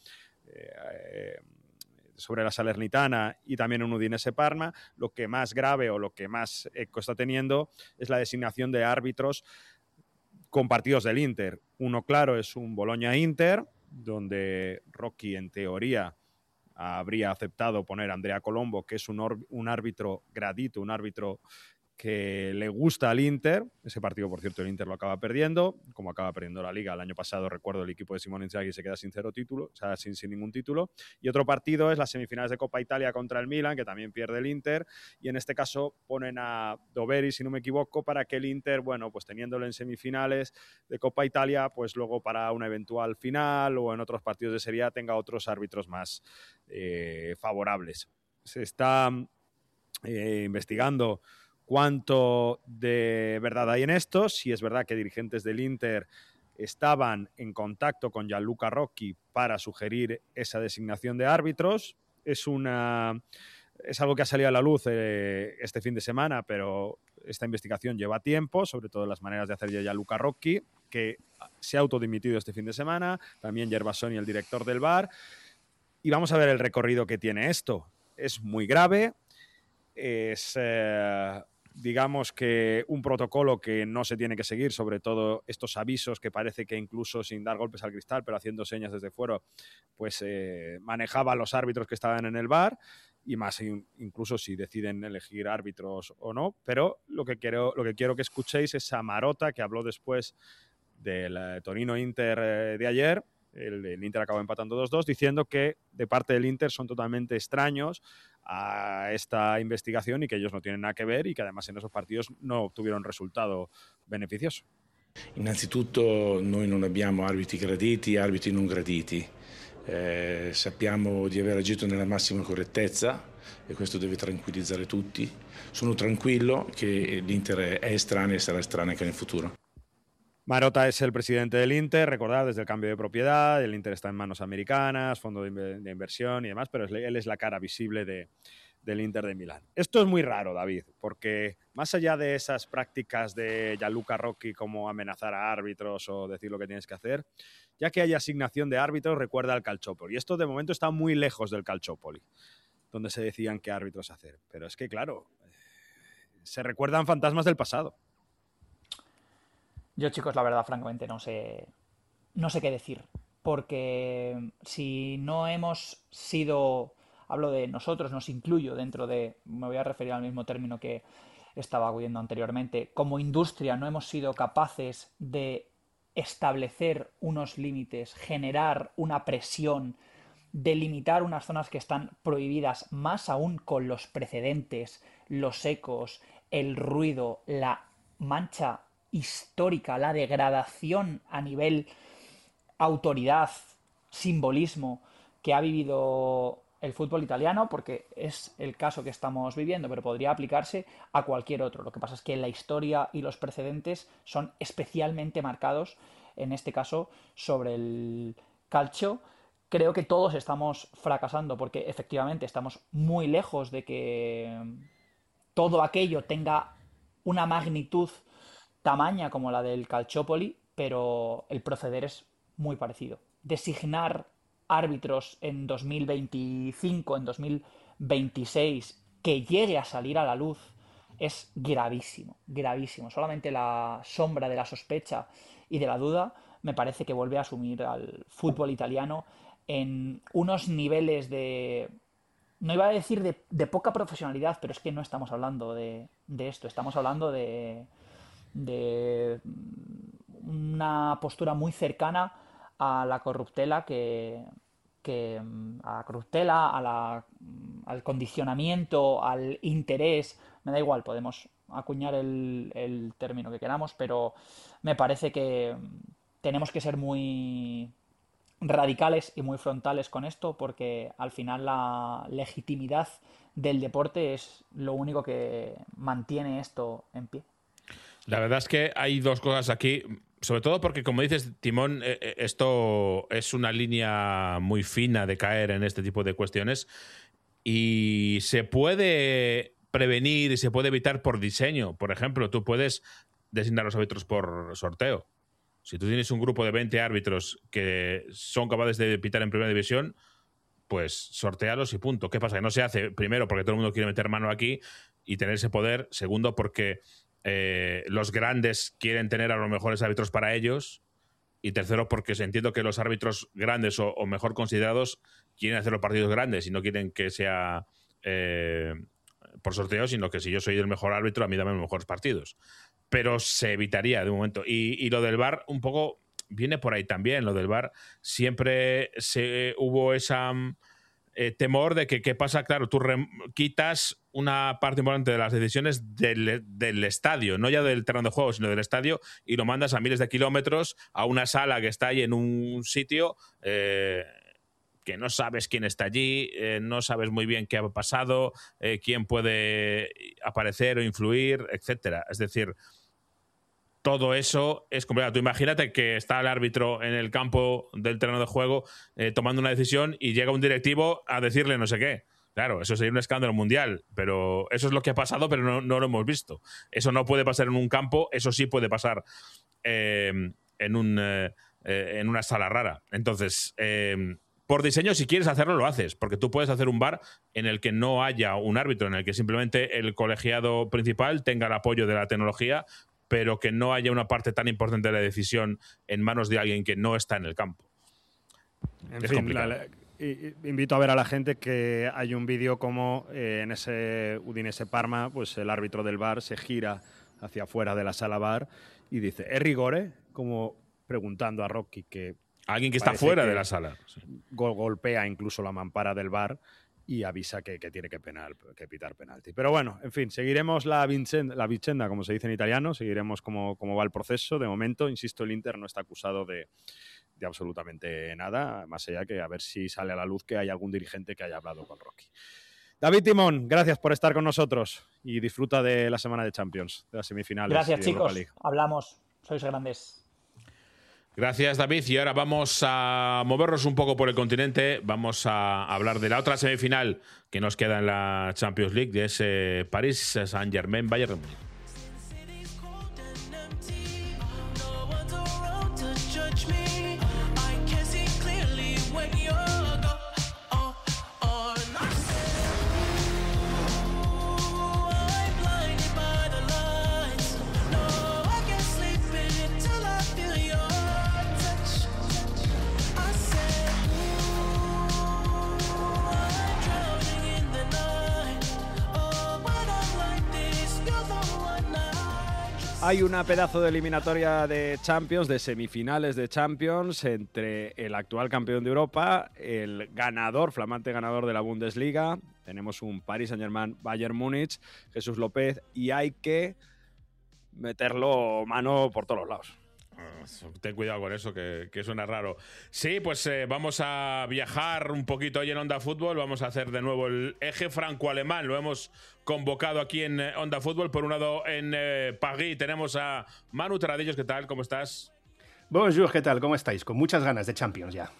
eh, sobre la Salernitana y también un Udinese Parma, lo que más grave o lo que más eco está teniendo es la designación de árbitros con partidos del Inter. Uno claro es un Bologna-Inter, donde Rocchi en teoría habría aceptado poner a Andrea Colombo, que es un, un árbitro gradito, un árbitro que le gusta al Inter. Ese partido, por cierto, el Inter lo acaba perdiendo, como acaba perdiendo la Liga. El año pasado, recuerdo, el equipo de Simone Inzaghi se queda sin cero título, o sea, sin, sin ningún título. Y otro partido es las semifinales de Copa Italia contra el Milan, que también pierde el Inter, y en este caso ponen a Doveri, si no me equivoco, para que el Inter, bueno, pues teniéndolo en semifinales de Copa Italia, pues luego para una eventual final o en otros partidos de Serie A tenga otros árbitros más eh, favorables. Se está eh, investigando cuánto de verdad hay en esto, si es verdad que dirigentes del Inter estaban en contacto con Gianluca Rocchi para sugerir esa designación de árbitros. Es, una, es algo que ha salido a la luz eh, este fin de semana, pero esta investigación lleva tiempo, sobre todo las maneras de hacer de Gianluca Rocchi, que se ha autodimitido este fin de semana, también Gervasoni, el director del V A R, y vamos a ver el recorrido que tiene esto. Es muy grave, es... Eh, digamos que un protocolo que no se tiene que seguir, sobre todo estos avisos que parece que incluso sin dar golpes al cristal, pero haciendo señas desde fuera, pues eh, manejaba a los árbitros que estaban en el V A R y más incluso si deciden elegir árbitros o no. Pero lo que quiero, lo que, quiero que escuchéis es a Marotta, que habló después del Torino-Inter de ayer. El, el Inter acabó empatando dos dos, diciendo que de parte del Inter son totalmente extraños a esta investigación y que ellos no tienen nada que ver y que además en esos partidos no obtuvieron resultado beneficioso. Innanzitutto noi non abbiamo arbitri graditi e arbitri non graditi. Eh, sappiamo di aver agito nella massima correttezza e questo deve tranquillizzare tutti. Sono tranquillo che l'Inter è estraneo e sarà estraneo anche nel futuro. Marotta es el presidente del Inter, recordad, desde el cambio de propiedad, el Inter está en manos americanas, fondo de, de inversión y demás, pero él es la cara visible de, del Inter de Milán. Esto es muy raro, David, porque más allá de esas prácticas de Gianluca Rocchi como amenazar a árbitros o decir lo que tienes que hacer, ya que hay asignación de árbitros, recuerda al Calciopoli. Y esto de momento está muy lejos del Calciopoli, donde se decían qué árbitros hacer. Pero es que, claro, se recuerdan fantasmas del pasado. Yo, chicos, la verdad, francamente, no sé, no sé qué decir. Porque si no hemos sido, hablo de nosotros, nos incluyo dentro de, me voy a referir al mismo término que estaba acudiendo anteriormente, como industria no hemos sido capaces de establecer unos límites, generar una presión, delimitar unas zonas que están prohibidas, más aún con los precedentes, los ecos, el ruido, la mancha histórica, la degradación a nivel autoridad, simbolismo que ha vivido el fútbol italiano, porque es el caso que estamos viviendo, pero podría aplicarse a cualquier otro. Lo que pasa es que la historia y los precedentes son especialmente marcados, en este caso, sobre el calcio. Creo que todos estamos fracasando porque efectivamente estamos muy lejos de que todo aquello tenga una magnitud tamaña como la del Calciopoli, pero el proceder es muy parecido. Designar árbitros en dos mil veinticinco, en dos mil veintiséis, que llegue a salir a la luz, es gravísimo, gravísimo. Solamente la sombra de la sospecha y de la duda me parece que vuelve a asumir al fútbol italiano en unos niveles de... No iba a decir de, de poca profesionalidad, pero es que no estamos hablando de, de esto, estamos hablando de, de una postura muy cercana a la corruptela que, que a la corruptela, a la, al condicionamiento, al interés, me da igual, podemos acuñar el, el término que queramos, pero me parece que tenemos que ser muy radicales y muy frontales con esto, porque al final la legitimidad del deporte es lo único que mantiene esto en pie. La verdad es que hay dos cosas aquí, sobre todo porque, como dices, Timón, eh, esto es una línea muy fina de caer en este tipo de cuestiones y se puede prevenir y se puede evitar por diseño. Por ejemplo, tú puedes designar los árbitros por sorteo. Si tú tienes un grupo de veinte árbitros que son capaces de pitar en primera división, pues sortéalos y punto. ¿Qué pasa? Que no se hace, primero, porque todo el mundo quiere meter mano aquí y tener ese poder. Segundo, porque eh, los grandes quieren tener a los mejores árbitros para ellos. Y tercero, porque entiendo que los árbitros grandes o, o mejor considerados quieren hacer los partidos grandes y no quieren que sea eh, por sorteo, sino que si yo soy el mejor árbitro, a mí dame los mejores partidos. Pero se evitaría de momento. Y, y lo del V A R un poco viene por ahí también. Lo del V A R siempre se, hubo esa eh, temor de que qué pasa, claro, tú re, quitas una parte importante de las decisiones del, del estadio, no ya del terreno de juego, sino del estadio, y lo mandas a miles de kilómetros a una sala que está ahí en un sitio eh, que no sabes quién está allí, eh, no sabes muy bien qué ha pasado, eh, quién puede aparecer o influir, etcétera. Es decir, todo eso es complicado. Tú imagínate que está el árbitro en el campo del terreno de juego eh, tomando una decisión y llega un directivo a decirle no sé qué. Claro, eso sería un escándalo mundial, pero eso es lo que ha pasado, pero no, no lo hemos visto. Eso no puede pasar en un campo, eso sí puede pasar eh, en, un, eh, en una sala rara. Entonces, eh, por diseño, si quieres hacerlo, lo haces, porque tú puedes hacer un V A R en el que no haya un árbitro, en el que simplemente el colegiado principal tenga el apoyo de la tecnología, pero que no haya una parte tan importante de la decisión en manos de alguien que no está en el campo. En es fin, complicado. La, invito a ver a la gente que hay un vídeo como eh, en ese Udinese Parma, pues el árbitro del V A R se gira hacia afuera de la sala V A R y dice, ¿es rigore? Como preguntando a Rocky que... Alguien que está fuera que de la sala. Sí. Gol, golpea incluso la mampara del V A R y avisa que, que tiene que, penal, que pitar penalti. Pero bueno, en fin, seguiremos la vicenda, la vicenda, como se dice en italiano, seguiremos cómo, cómo va el proceso. De momento, insisto, el Inter no está acusado de, de absolutamente nada, más allá que a ver si sale a la luz que hay algún dirigente que haya hablado con Rocky. David Timón, gracias por estar con nosotros y disfruta de la semana de Champions, de las semifinales. Gracias, y chicos. Hablamos. Sois grandes. Gracias, David. Y ahora vamos a movernos un poco por el continente. Vamos a hablar de la otra semifinal que nos queda en la Champions League, de ese París Saint-Germain Bayern Múnich. Hay una pedazo de eliminatoria de Champions, de semifinales de Champions, entre el actual campeón de Europa, el ganador, flamante ganador de la Bundesliga. Tenemos un Paris Saint-Germain Bayern Múnich, Jesús López, y hay que meterlo mano por todos los lados. Ten cuidado con eso, que, que suena raro. Sí, pues eh, vamos a viajar un poquito hoy en Onda Fútbol. Vamos a hacer de nuevo el eje franco-alemán. Lo hemos convocado aquí en eh, Onda Fútbol. Por un lado, en eh, París tenemos a Manu Terradillos. ¿Qué tal? ¿Cómo estás? Bonjour, ¿qué tal? ¿Cómo estáis? Con muchas ganas de Champions ya.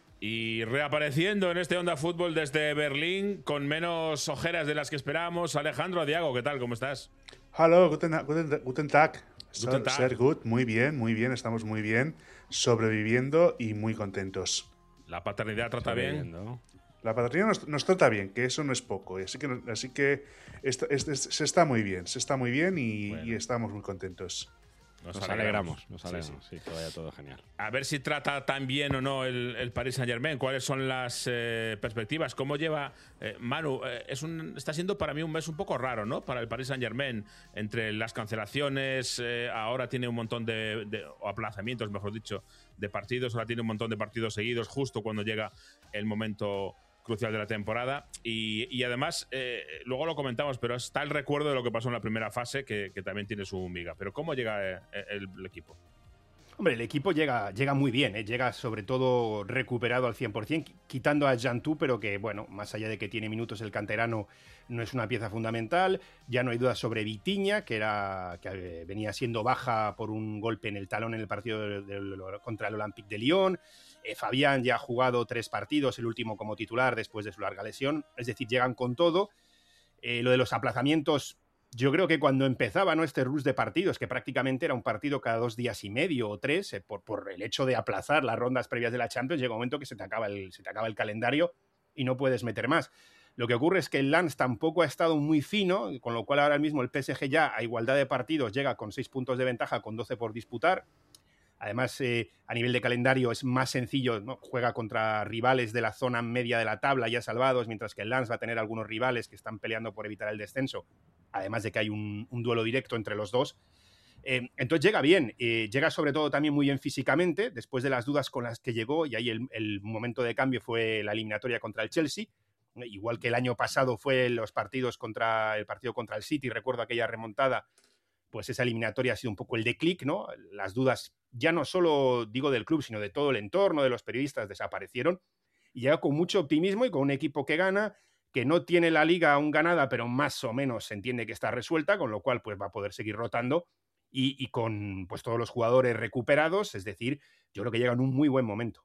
Y reapareciendo en este Onda Fútbol desde Berlín, con menos ojeras de las que esperábamos, Alejandro Diago. ¿Qué tal? ¿Cómo estás? Hallo, guten, guten, guten Tag. Guten Tag. Sehr gut, muy bien, muy bien, estamos muy bien, sobreviviendo y muy contentos. ¿La paternidad trata bien? La paternidad nos, nos trata bien, que eso no es poco, así que, así que esto, es, es, se está muy bien, se está muy bien y, bueno. y estamos muy contentos. Nos, nos alegramos, alegramos, nos alegramos, sí, sí. sí, que vaya todo genial. A ver si trata tan bien o no el, el Paris Saint-Germain. ¿Cuáles son las eh, perspectivas? ¿Cómo lleva eh, Manu? Eh, es un, está siendo para mí un mes un poco raro, ¿no? Para el Paris Saint-Germain, entre las cancelaciones, eh, ahora tiene un montón de, de o aplazamientos, mejor dicho, de partidos. Ahora tiene un montón de partidos seguidos, justo cuando llega el momento crucial de la temporada y, y además eh, luego lo comentamos, pero está el recuerdo de lo que pasó en la primera fase que, que también tiene su miga. Pero ¿cómo llega eh, el, el equipo? Hombre, el equipo llega, llega muy bien, ¿eh? Llega sobre todo recuperado al cien por cien, quitando a Jantu, pero que, bueno, más allá de que tiene minutos el canterano, no es una pieza fundamental. Ya no hay dudas sobre Vitinha, que, era, que venía siendo baja por un golpe en el talón en el partido de, de, de, contra el Olympique de Lyon. Eh, Fabián ya ha jugado tres partidos, el último como titular después de su larga lesión, es decir, llegan con todo. Eh, lo de los aplazamientos, yo creo que cuando empezaba, ¿no?, este rush de partidos, que prácticamente era un partido cada dos días y medio o tres, eh, por, por el hecho de aplazar las rondas previas de la Champions, llega un momento que se te acaba el, se te acaba el calendario y no puedes meter más. Lo que ocurre es que el Lens tampoco ha estado muy fino, con lo cual ahora mismo el P S G ya a igualdad de partidos llega con seis puntos de ventaja, con doce por disputar. Además, eh, a nivel de calendario es más sencillo, ¿no? Juega contra rivales de la zona media de la tabla ya salvados, mientras que el Lens va a tener algunos rivales que están peleando por evitar el descenso, además de que hay un, un duelo directo entre los dos. Eh, entonces llega bien, eh, llega sobre todo también muy bien físicamente, después de las dudas con las que llegó, y ahí el, el momento de cambio fue la eliminatoria contra el Chelsea, igual que el año pasado fue los partidos contra el partido contra el City, recuerdo aquella remontada, pues esa eliminatoria ha sido un poco el declic, ¿no? Las dudas, ya no solo digo del club, sino de todo el entorno, de los periodistas, desaparecieron, y llega con mucho optimismo y con un equipo que gana, que no tiene la liga aún ganada, pero más o menos se entiende que está resuelta, con lo cual pues va a poder seguir rotando, y, y con pues todos los jugadores recuperados, es decir, yo creo que llega en un muy buen momento.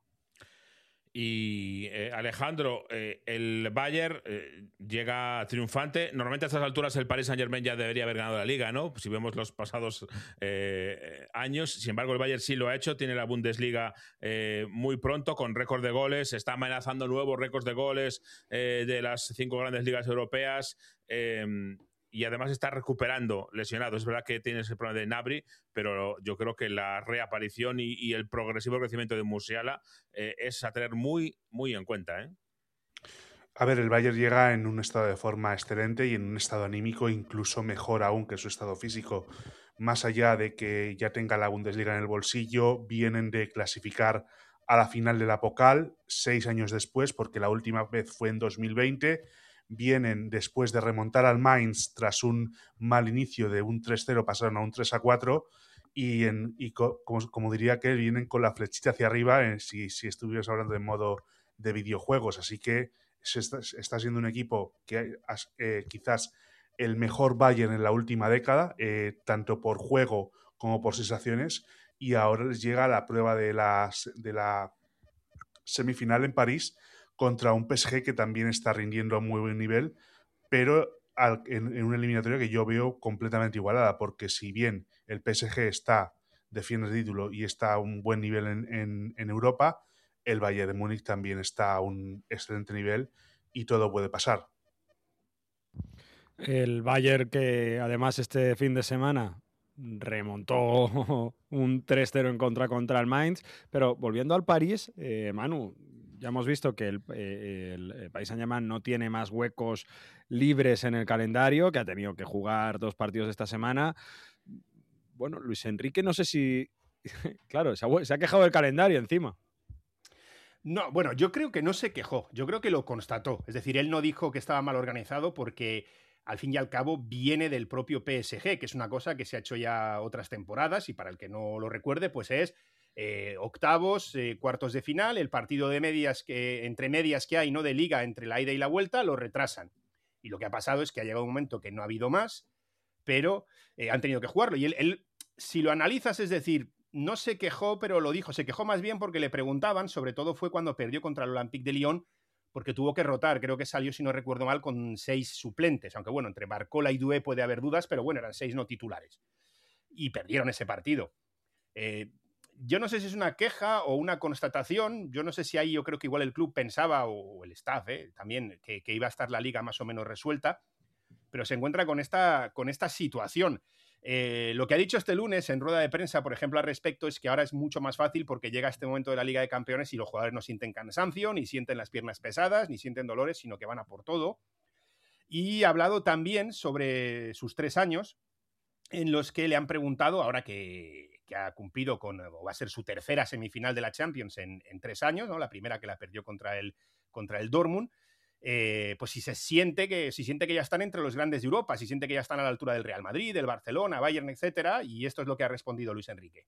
Y eh, Alejandro, eh, el Bayern eh, llega triunfante. Normalmente a estas alturas el Paris Saint-Germain ya debería haber ganado la Liga, ¿no? Si vemos los pasados eh, años. Sin embargo, el Bayern sí lo ha hecho. Tiene la Bundesliga eh, muy pronto, con récord de goles. Está amenazando nuevos récords de goles eh, de las cinco grandes ligas europeas. Eh, Y además está recuperando lesionados. Es verdad que tiene ese problema de Gnabry, pero yo creo que la reaparición y, y el progresivo crecimiento de Musiala eh, es a tener muy, muy en cuenta, ¿eh? A ver, el Bayern llega en un estado de forma excelente y en un estado anímico incluso mejor aún que su estado físico. Más allá de que ya tenga la Bundesliga en el bolsillo, vienen de clasificar a la final de la Pokal seis años después, porque la última vez fue en dos mil veinte. Vienen después de remontar al Mainz tras un mal inicio de un tres cero, pasaron a un tres a cuatro y, en, y co, como, como diría que vienen con la flechita hacia arriba en, si, si estuviéramos hablando de modo de videojuegos. Así que se está, está siendo un equipo que eh, quizás el mejor Bayern en la última década, eh, tanto por juego como por sensaciones, y ahora les llega la prueba de, las, de la semifinal en París contra un P S G que también está rindiendo a muy buen nivel, pero al, en, en una eliminatoria que yo veo completamente igualada, porque si bien el P S G está, defiende el título y está a un buen nivel en, en, en Europa, el Bayern de Múnich también está a un excelente nivel y todo puede pasar. El Bayern que además este fin de semana remontó un tres cero en contra contra el Mainz, pero volviendo al París, eh, Manu, ya hemos visto que el, eh, el Paris Saint-Germain no tiene más huecos libres en el calendario, que ha tenido que jugar dos partidos esta semana. bueno, Luis Enrique no sé si... claro, se ha, se ha quejado del calendario encima. No, bueno, yo creo que no se quejó, yo creo que lo constató. Es decir, él no dijo que estaba mal organizado porque, al fin y al cabo, viene del propio P S G, que es una cosa que se ha hecho ya otras temporadas, y para el que no lo recuerde, pues es eh, octavos, eh, cuartos de final, el partido de medias que, entre medias que hay, ¿no?, de liga entre la ida y la vuelta, lo retrasan. Y lo que ha pasado es que ha llegado un momento que no ha habido más, pero eh, han tenido que jugarlo. Y él, él, si lo analizas, es decir... No se quejó, pero lo dijo. Se quejó más bien porque le preguntaban, sobre todo fue cuando perdió contra el Olympique de Lyon, porque tuvo que rotar. Creo que salió, si no recuerdo mal, con seis suplentes. Aunque bueno, entre Barcola y Doué puede haber dudas, pero bueno, eran seis no titulares. Y perdieron ese partido. Eh, yo no sé si es una queja o una constatación. Yo no sé si ahí yo creo que igual el club pensaba, o el staff eh, también, que, que iba a estar la liga más o menos resuelta. Pero se encuentra con esta, con esta situación. Eh, lo que ha dicho este lunes en rueda de prensa, por ejemplo, al respecto, es que ahora es mucho más fácil porque llega este momento de la Liga de Campeones y los jugadores no sienten cansancio, ni sienten las piernas pesadas, ni sienten dolores, sino que van a por todo. Y ha hablado también sobre sus tres años en los que le han preguntado, ahora que, que ha cumplido con, o va a ser su tercera semifinal de la Champions en, en tres años, ¿no? La primera que la perdió contra el, contra el Dortmund. Eh, pues si se siente que si siente que ya están entre los grandes de Europa, si siente que ya están a la altura del Real Madrid, del Barcelona, Bayern, etcétera, y esto es lo que ha respondido Luis Enrique.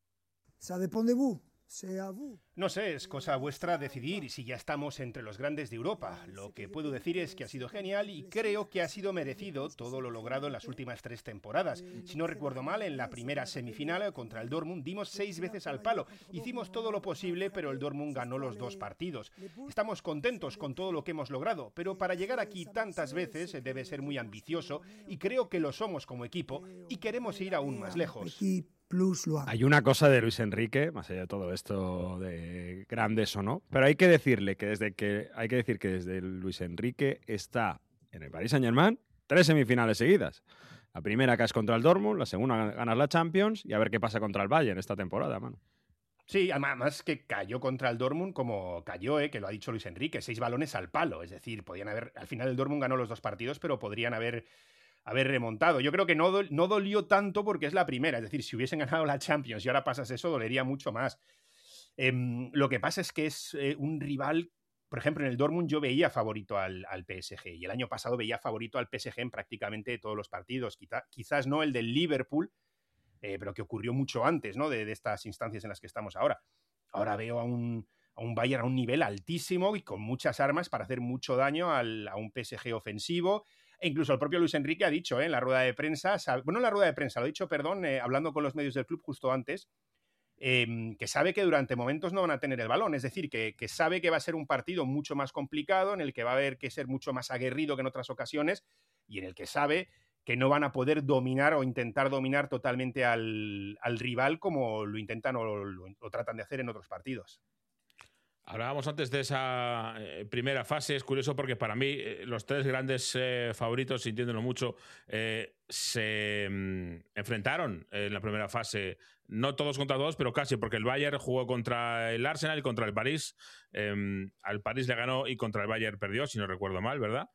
Ça dépend de vous. C'est à vous. No sé, es cosa vuestra decidir si ya estamos entre los grandes de Europa. Lo que puedo decir es que ha sido genial y creo que ha sido merecido todo lo logrado en las últimas tres temporadas. Si no recuerdo mal, en la primera semifinal contra el Dortmund dimos seis veces al palo. Hicimos todo lo posible, pero el Dortmund ganó los dos partidos. Estamos contentos con todo lo que hemos logrado, pero para llegar aquí tantas veces debe ser muy ambicioso y creo que lo somos como equipo y queremos ir aún más lejos. Hay una cosa de Luis Enrique, más allá de todo esto de grandes o no, pero hay que decirle que desde que hay que decir que desde Luis Enrique está en el Paris Saint-Germain tres semifinales seguidas. La primera que es contra el Dortmund, la segunda ganas la Champions y a ver qué pasa contra el Bayern esta temporada, mano. Sí, además que cayó contra el Dortmund como cayó, eh, que lo ha dicho Luis Enrique, seis balones al palo, es decir, podían haber, al final el Dortmund ganó los dos partidos, pero podrían haber haber remontado. Yo creo que no, do, no dolió tanto porque es la primera, es decir, si hubiesen ganado la Champions y ahora pasas eso, dolería mucho más. Eh, lo que pasa es que es eh, un rival, por ejemplo, en el Dortmund yo veía favorito al, al P S G y el año pasado veía favorito al P S G en prácticamente todos los partidos, Quizá, quizás no el del Liverpool, eh, pero que ocurrió mucho antes, ¿no?, de, de estas instancias en las que estamos ahora. Ahora veo a un, a un Bayern a un nivel altísimo y con muchas armas para hacer mucho daño al, a un P S G ofensivo. E incluso el propio Luis Enrique ha dicho eh, en la rueda de prensa, sabe, bueno, en la rueda de prensa, lo ha dicho, perdón, eh, hablando con los medios del club justo antes, eh, que sabe que durante momentos no van a tener el balón, es decir, que, que sabe que va a ser un partido mucho más complicado, en el que va a haber que ser mucho más aguerrido que en otras ocasiones, y en el que sabe que no van a poder dominar o intentar dominar totalmente al, al rival como lo intentan o lo, lo, lo tratan de hacer en otros partidos. Hablábamos antes de esa eh, primera fase, es curioso porque para mí eh, los tres grandes eh, favoritos, sintiéndolo mucho, eh, se mm, enfrentaron en la primera fase, no todos contra todos, pero casi, porque el Bayern jugó contra el Arsenal y contra el París. Eh, al París le ganó y contra el Bayern perdió, si no recuerdo mal, ¿verdad?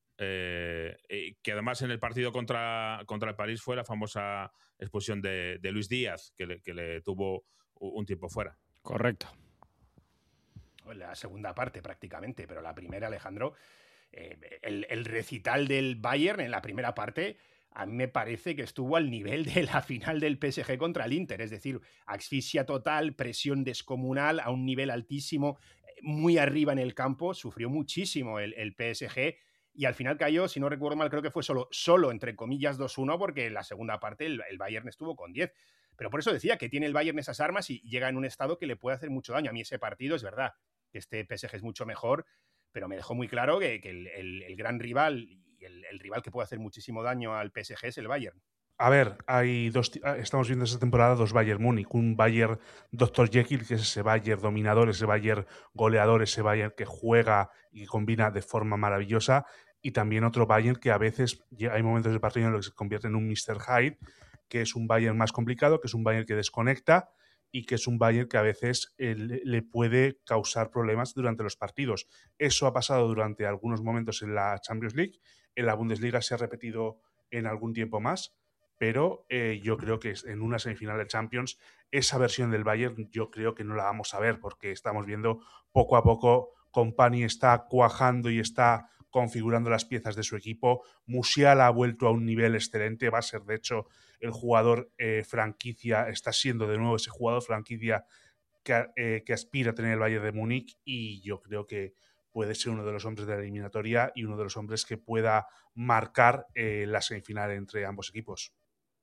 Eh, que además en el partido contra, contra el París fue la famosa expulsión de, de Luis Díaz, que le, que le tuvo un tiempo fuera. Correcto. La segunda parte prácticamente, pero la primera, Alejandro, eh, el, el recital del Bayern en la primera parte a mí me parece que estuvo al nivel de la final del P S G contra el Inter, es decir, asfixia total, presión descomunal a un nivel altísimo, muy arriba en el campo, sufrió muchísimo el, el P S G y al final cayó, si no recuerdo mal, creo que fue solo, solo entre comillas dos uno, porque en la segunda parte el, el Bayern estuvo con diez. Pero por eso decía que tiene el Bayern esas armas y llega en un estado que le puede hacer mucho daño. A mí ese partido es verdad que este P S G es mucho mejor, pero me dejó muy claro que, que el, el, el gran rival y el, el rival que puede hacer muchísimo daño al P S G es el Bayern. A ver, hay dos, estamos viendo esta temporada dos Bayern Múnich, un Bayern doctor Jekyll, que es ese Bayern dominador, ese Bayern goleador, ese Bayern que juega y combina de forma maravillosa, y también otro Bayern que a veces hay momentos del partido en los que se convierte en un mister Hyde, que es un Bayern más complicado, que es un Bayern que desconecta y que es un Bayern que a veces eh, le puede causar problemas durante los partidos. Eso ha pasado durante algunos momentos en la Champions League, en la Bundesliga se ha repetido en algún tiempo más, pero eh, yo creo que en una semifinal de Champions esa versión del Bayern yo creo que no la vamos a ver, porque estamos viendo poco a poco Kompany está cuajando y está configurando las piezas de su equipo. Musiala ha vuelto a un nivel excelente, va a ser de hecho el jugador eh, franquicia, está siendo de nuevo ese jugador franquicia que, eh, que aspira a tener el Bayern de Múnich, y yo creo que puede ser uno de los hombres de la eliminatoria y uno de los hombres que pueda marcar eh, la semifinal entre ambos equipos.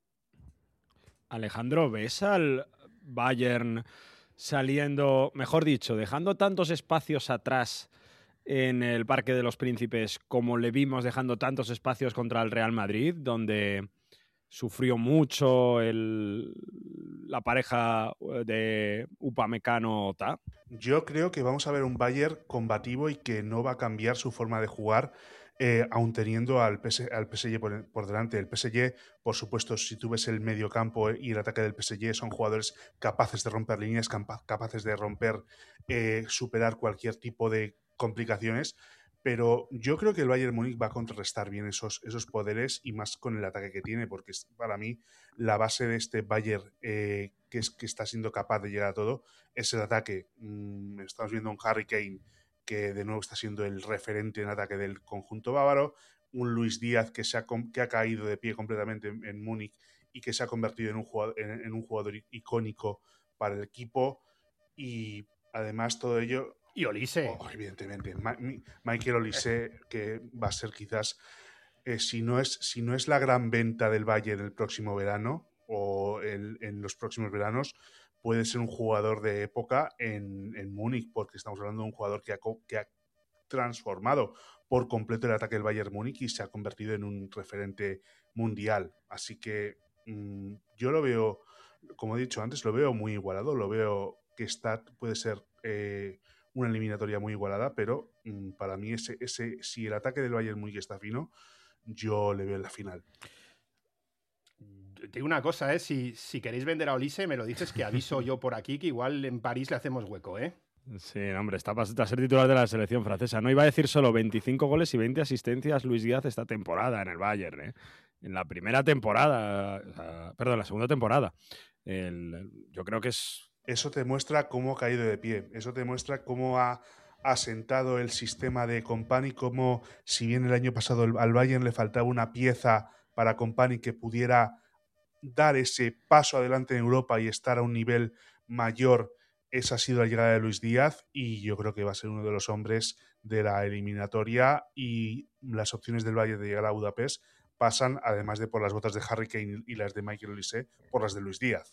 Alejandro, ¿ves al Bayern saliendo, mejor dicho, dejando tantos espacios atrás en el Parque de los Príncipes como le vimos dejando tantos espacios contra el Real Madrid, donde sufrió mucho el, la pareja de Upamecano-Ota? Yo creo que vamos a ver un Bayern combativo y que no va a cambiar su forma de jugar, eh, aun teniendo al, P S, al P S G por, por delante. El P S G, por supuesto, si tú ves el mediocampo y el ataque del P S G, son jugadores capaces de romper líneas, capaces de romper, eh, superar cualquier tipo de complicaciones, pero yo creo que el Bayern Múnich va a contrarrestar bien esos, esos poderes, y más con el ataque que tiene, porque es para mí la base de este Bayern eh, que, es, que está siendo capaz de llegar a todo es el ataque. Mm, estamos viendo un Harry Kane que de nuevo está siendo el referente en ataque del conjunto bávaro, un Luis Díaz que, se ha, que ha caído de pie completamente en, en Múnich y que se ha convertido en un jugador, en, en un jugador icónico para el equipo, y además todo ello... Y Olise. Oh, evidentemente. Ma Michael Olise, que va a ser quizás, eh, si, no es, si no es la gran venta del Bayern el próximo verano o el, en los próximos veranos, puede ser un jugador de época en, en Múnich, porque estamos hablando de un jugador que ha, que ha transformado por completo el ataque del Bayern Múnich y se ha convertido en un referente mundial. Así que mmm, yo lo veo, como he dicho antes, lo veo muy igualado, lo veo que está, puede ser... Eh, una eliminatoria muy igualada, pero mmm, para mí ese, ese, si el ataque del Bayern Múnich está fino, yo le veo en la final. Te digo una cosa, ¿eh? si, si queréis vender a Olise, me lo dices, que aviso yo por aquí, que igual en París le hacemos hueco, ¿eh? Sí, hombre, está para ser titular de la selección francesa. No iba a decir solo veinticinco goles y veinte asistencias Luis Díaz esta temporada en el Bayern, ¿eh? En la primera temporada, o sea, perdón, la segunda temporada. El, yo creo que es... Eso te muestra cómo ha caído de pie, eso te muestra cómo ha asentado el sistema de Kompany, cómo, si bien el año pasado al Bayern le faltaba una pieza para Kompany que pudiera dar ese paso adelante en Europa y estar a un nivel mayor, esa ha sido la llegada de Luis Díaz, y yo creo que va a ser uno de los hombres de la eliminatoria, y las opciones del Bayern de llegar a Budapest pasan, además de por las botas de Harry Kane y las de Michael Olise, por las de Luis Díaz.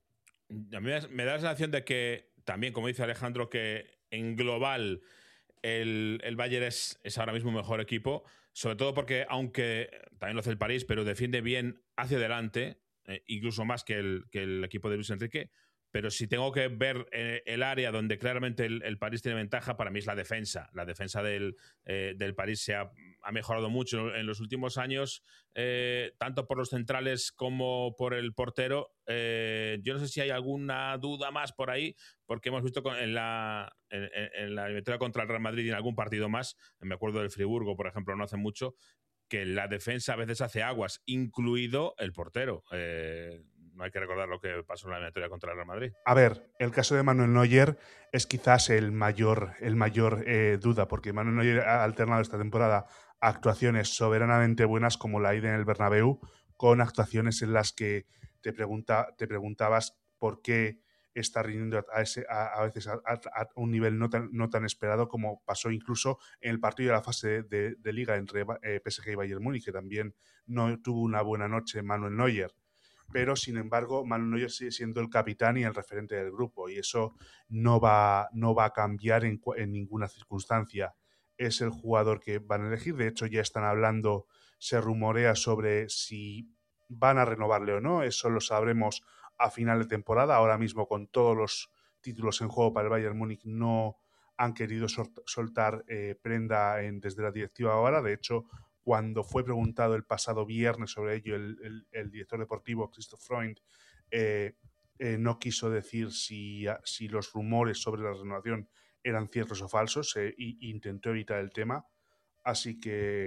A mí me da la sensación de que, también, como dice Alejandro, que en global el, el Bayern es, es ahora mismo un mejor equipo, sobre todo porque, aunque también lo hace el París, pero defiende bien hacia adelante, eh, incluso más que el, que el equipo de Luis Enrique. Pero si tengo que ver eh, el área donde claramente el, el París tiene ventaja, para mí es la defensa. La defensa del, eh, del París se ha, ha mejorado mucho en los últimos años, eh, tanto por los centrales como por el portero. Eh, yo no sé si hay alguna duda más por ahí, porque hemos visto con, en la en, en la eliminatoria contra el Real Madrid y en algún partido más, me acuerdo del Friburgo, por ejemplo, no hace mucho, que la defensa a veces hace aguas, incluido el portero. Eh, no hay que recordar lo que pasó en la eliminatoria contra el Real Madrid. A ver, el caso de Manuel Neuer es quizás el mayor, el mayor eh, duda, porque Manuel Neuer ha alternado esta temporada actuaciones soberanamente buenas, como la ida en el Bernabéu, con actuaciones en las que te, pregunta, te preguntabas por qué está rindiendo a, ese, a, a veces a, a un nivel no tan, no tan esperado, como pasó incluso en el partido de la fase de, de, de Liga entre eh, P S G y Bayern Múnich, que también no tuvo una buena noche Manuel Neuer. Pero, sin embargo, Manuel Neuer sigue siendo el capitán y el referente del grupo, y eso no va, no va a cambiar en, en ninguna circunstancia. Es el jugador que van a elegir. De hecho, ya están hablando, se rumorea sobre si van a renovarle o no. Eso lo sabremos a final de temporada. Ahora mismo, con todos los títulos en juego para el Bayern Múnich, no han querido soltar eh, prenda en, desde la directiva ahora. De hecho, cuando fue preguntado el pasado viernes sobre ello, el, el, el director deportivo Christoph Freund eh, eh, no quiso decir si, si los rumores sobre la renovación eran ciertos o falsos, e intentó evitar el tema. Así que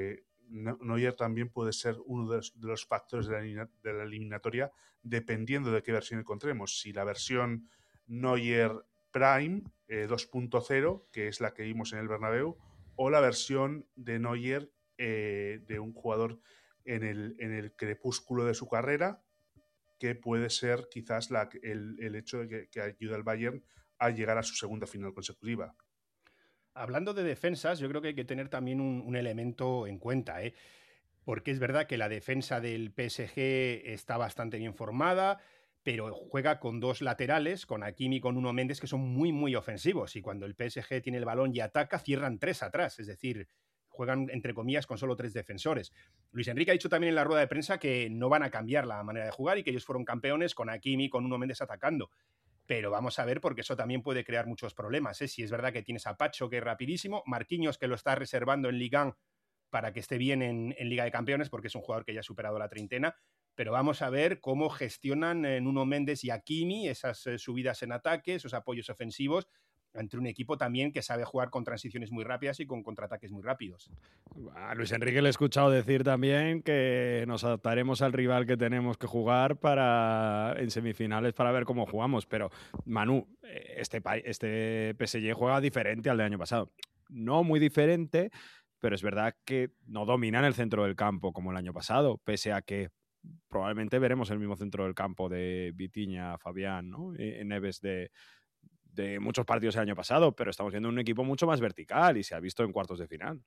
Neuer también puede ser uno de los, de los factores de la, de la eliminatoria, dependiendo de qué versión encontremos. Si la versión Neuer Prime eh, dos punto cero, que es la que vimos en el Bernabéu, o la versión de Neuer eh, de un jugador en el, en el crepúsculo de su carrera, que puede ser quizás la, el, el hecho de que, que ayude al Bayern a llegar a su segunda final consecutiva. Hablando de defensas, yo creo que hay que tener también un, un elemento en cuenta, ¿eh? Porque es verdad que la defensa del P S G está bastante bien formada, pero juega con dos laterales, con Hakimi y con Nuno Méndez, que son muy, muy ofensivos. Y cuando el P S G tiene el balón y ataca, cierran tres atrás. Es decir, juegan, entre comillas, con solo tres defensores. Luis Enrique ha dicho también en la rueda de prensa que no van a cambiar la manera de jugar y que ellos fueron campeones con Hakimi y con Nuno Méndez atacando. Pero vamos a ver, porque eso también puede crear muchos problemas, ¿eh? Si es verdad que tienes a Pacho, que es rapidísimo, Marquinhos, que lo está reservando en Ligue uno para que esté bien en, en Liga de Campeones, porque es un jugador que ya ha superado la treintena, pero vamos a ver cómo gestionan eh, Nuno Méndez y Hakimi esas eh, subidas en ataque, esos apoyos ofensivos, entre un equipo también que sabe jugar con transiciones muy rápidas y con contraataques muy rápidos. A Luis Enrique le he escuchado decir también que nos adaptaremos al rival que tenemos que jugar para en semifinales para ver cómo jugamos, pero Manu, este, este P S G juega diferente al del año pasado. No muy diferente, pero es verdad que no dominan el centro del campo como el año pasado, pese a que probablemente veremos el mismo centro del campo de Vitinha, Fabián, ¿no? Neves de... de muchos partidos el año pasado, pero estamos viendo un equipo mucho más vertical y se ha visto en cuartos de final.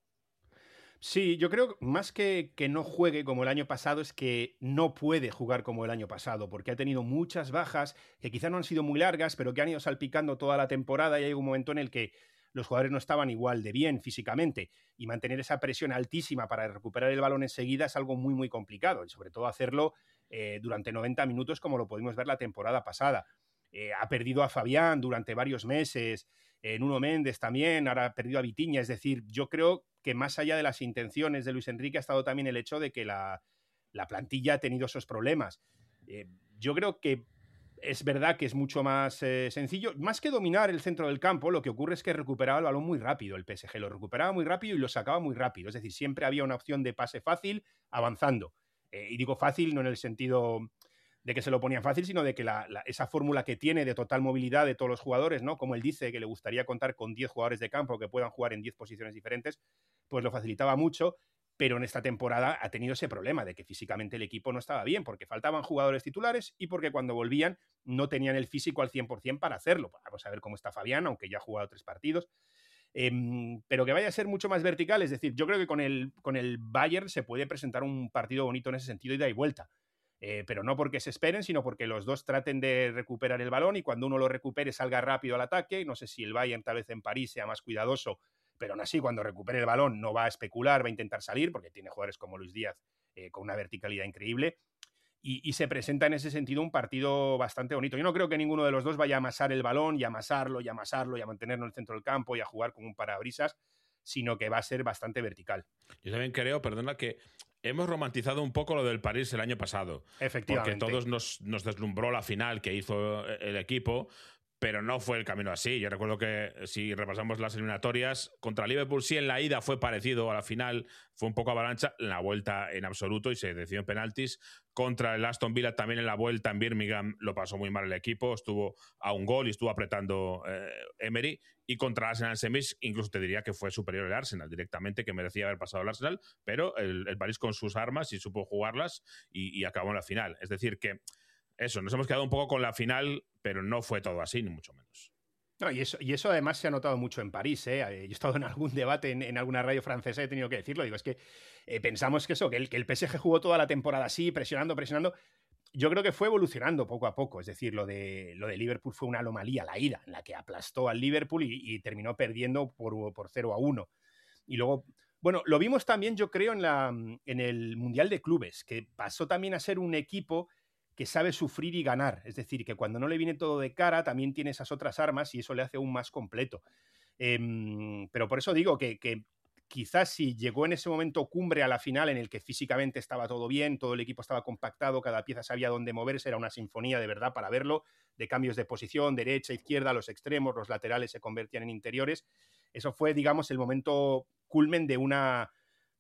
Sí, yo creo más que que no juegue como el año pasado es que no puede jugar como el año pasado, porque ha tenido muchas bajas que quizá no han sido muy largas, pero que han ido salpicando toda la temporada y hay un momento en el que los jugadores no estaban igual de bien físicamente y mantener esa presión altísima para recuperar el balón enseguida es algo muy muy complicado y sobre todo hacerlo eh, durante noventa minutos como lo pudimos ver la temporada pasada. Eh, ha perdido a Fabián durante varios meses, eh, Nuno Méndez también, ahora ha perdido a Vitinha, es decir, yo creo que más allá de las intenciones de Luis Enrique ha estado también el hecho de que la, la plantilla ha tenido esos problemas. Eh, yo creo que es verdad que es mucho más eh, sencillo, más que dominar el centro del campo, lo que ocurre es que recuperaba el balón muy rápido el P S G, lo recuperaba muy rápido y lo sacaba muy rápido, es decir, siempre había una opción de pase fácil avanzando, eh, y digo fácil no en el sentido de que se lo ponían fácil, sino de que la, la, esa fórmula que tiene de total movilidad de todos los jugadores, ¿no? Como él dice, que le gustaría contar con diez jugadores de campo que puedan jugar en diez posiciones diferentes, pues lo facilitaba mucho, pero en esta temporada ha tenido ese problema de que físicamente el equipo no estaba bien, porque faltaban jugadores titulares y porque cuando volvían no tenían el físico al cien por cien para hacerlo. Vamos a ver cómo está Fabián, aunque ya ha jugado tres partidos. Eh, pero que vaya a ser mucho más vertical, es decir, yo creo que con el, con el Bayern se puede presentar un partido bonito en ese sentido, ida y vuelta. Eh, pero no porque se esperen, sino porque los dos traten de recuperar el balón y cuando uno lo recupere salga rápido al ataque. No sé si el Bayern tal vez en París sea más cuidadoso, pero aún así cuando recupere el balón no va a especular, va a intentar salir, porque tiene jugadores como Luis Díaz eh, con una verticalidad increíble. Y, y se presenta en ese sentido un partido bastante bonito. Yo no creo que ninguno de los dos vaya a amasar el balón y amasarlo y amasarlo y a mantenerlo en el centro del campo y a jugar como un parabrisas, sino que va a ser bastante vertical. Yo también creo, perdona, que hemos romantizado un poco lo del París el año pasado. Efectivamente. Porque todos nos, nos deslumbró la final que hizo el equipo, pero no fue el camino así. Yo recuerdo que si repasamos las eliminatorias, contra Liverpool sí en la ida fue parecido a la final, fue un poco avalancha, en la vuelta en absoluto y se decidió en penaltis. Contra el Aston Villa también en la vuelta en Birmingham lo pasó muy mal el equipo, estuvo a un gol y estuvo apretando eh, Emery. Y contra Arsenal en semis, incluso te diría que fue superior el Arsenal directamente, que merecía haber pasado el Arsenal, pero el, el París con sus armas y supo jugarlas y, y acabó en la final. Es decir que eso, nos hemos quedado un poco con la final, pero no fue todo así, ni mucho menos. No, y, eso, y eso además se ha notado mucho en París, ¿eh? Yo he estado en algún debate en, en alguna radio francesa y he tenido que decirlo. Digo, es que eh, pensamos que eso, que el, que el P S G jugó toda la temporada así, presionando, presionando. Yo creo que fue evolucionando poco a poco. Es decir, lo de, lo de Liverpool fue una anomalía, la ida, en la que aplastó al Liverpool y, y terminó perdiendo por, por cero a uno. Y luego, bueno, lo vimos también, yo creo, en, la, en el Mundial de Clubes, que pasó también a ser un equipo que sabe sufrir y ganar, es decir, que cuando no le viene todo de cara también tiene esas otras armas y eso le hace aún más completo. Eh, pero por eso digo que, que quizás si llegó en ese momento cumbre a la final en el que físicamente estaba todo bien, todo el equipo estaba compactado, cada pieza sabía dónde moverse, era una sinfonía de verdad para verlo, de cambios de posición, derecha, izquierda, los extremos, los laterales se convertían en interiores. Eso fue, digamos, el momento culmen de una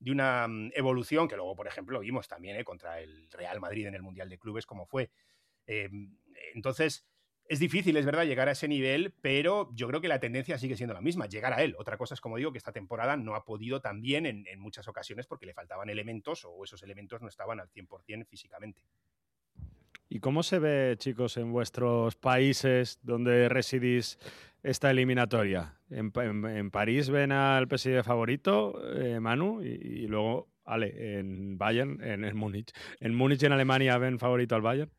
de una um, evolución que luego, por ejemplo, vimos también ¿eh? contra el Real Madrid en el Mundial de Clubes, como fue. Eh, entonces, es difícil, es verdad, llegar a ese nivel, pero yo creo que la tendencia sigue siendo la misma, llegar a él. Otra cosa es, como digo, que esta temporada no ha podido tan bien en, en muchas ocasiones porque le faltaban elementos o esos elementos no estaban al cien por ciento físicamente. ¿Y cómo se ve, chicos, en vuestros países donde residís esta eliminatoria? ¿En, en, en París ven al P S G favorito, eh, Manu? Y, y luego, Ale, en Bayern, en, en Múnich. ¿En Múnich, en Alemania, ven favorito al Bayern?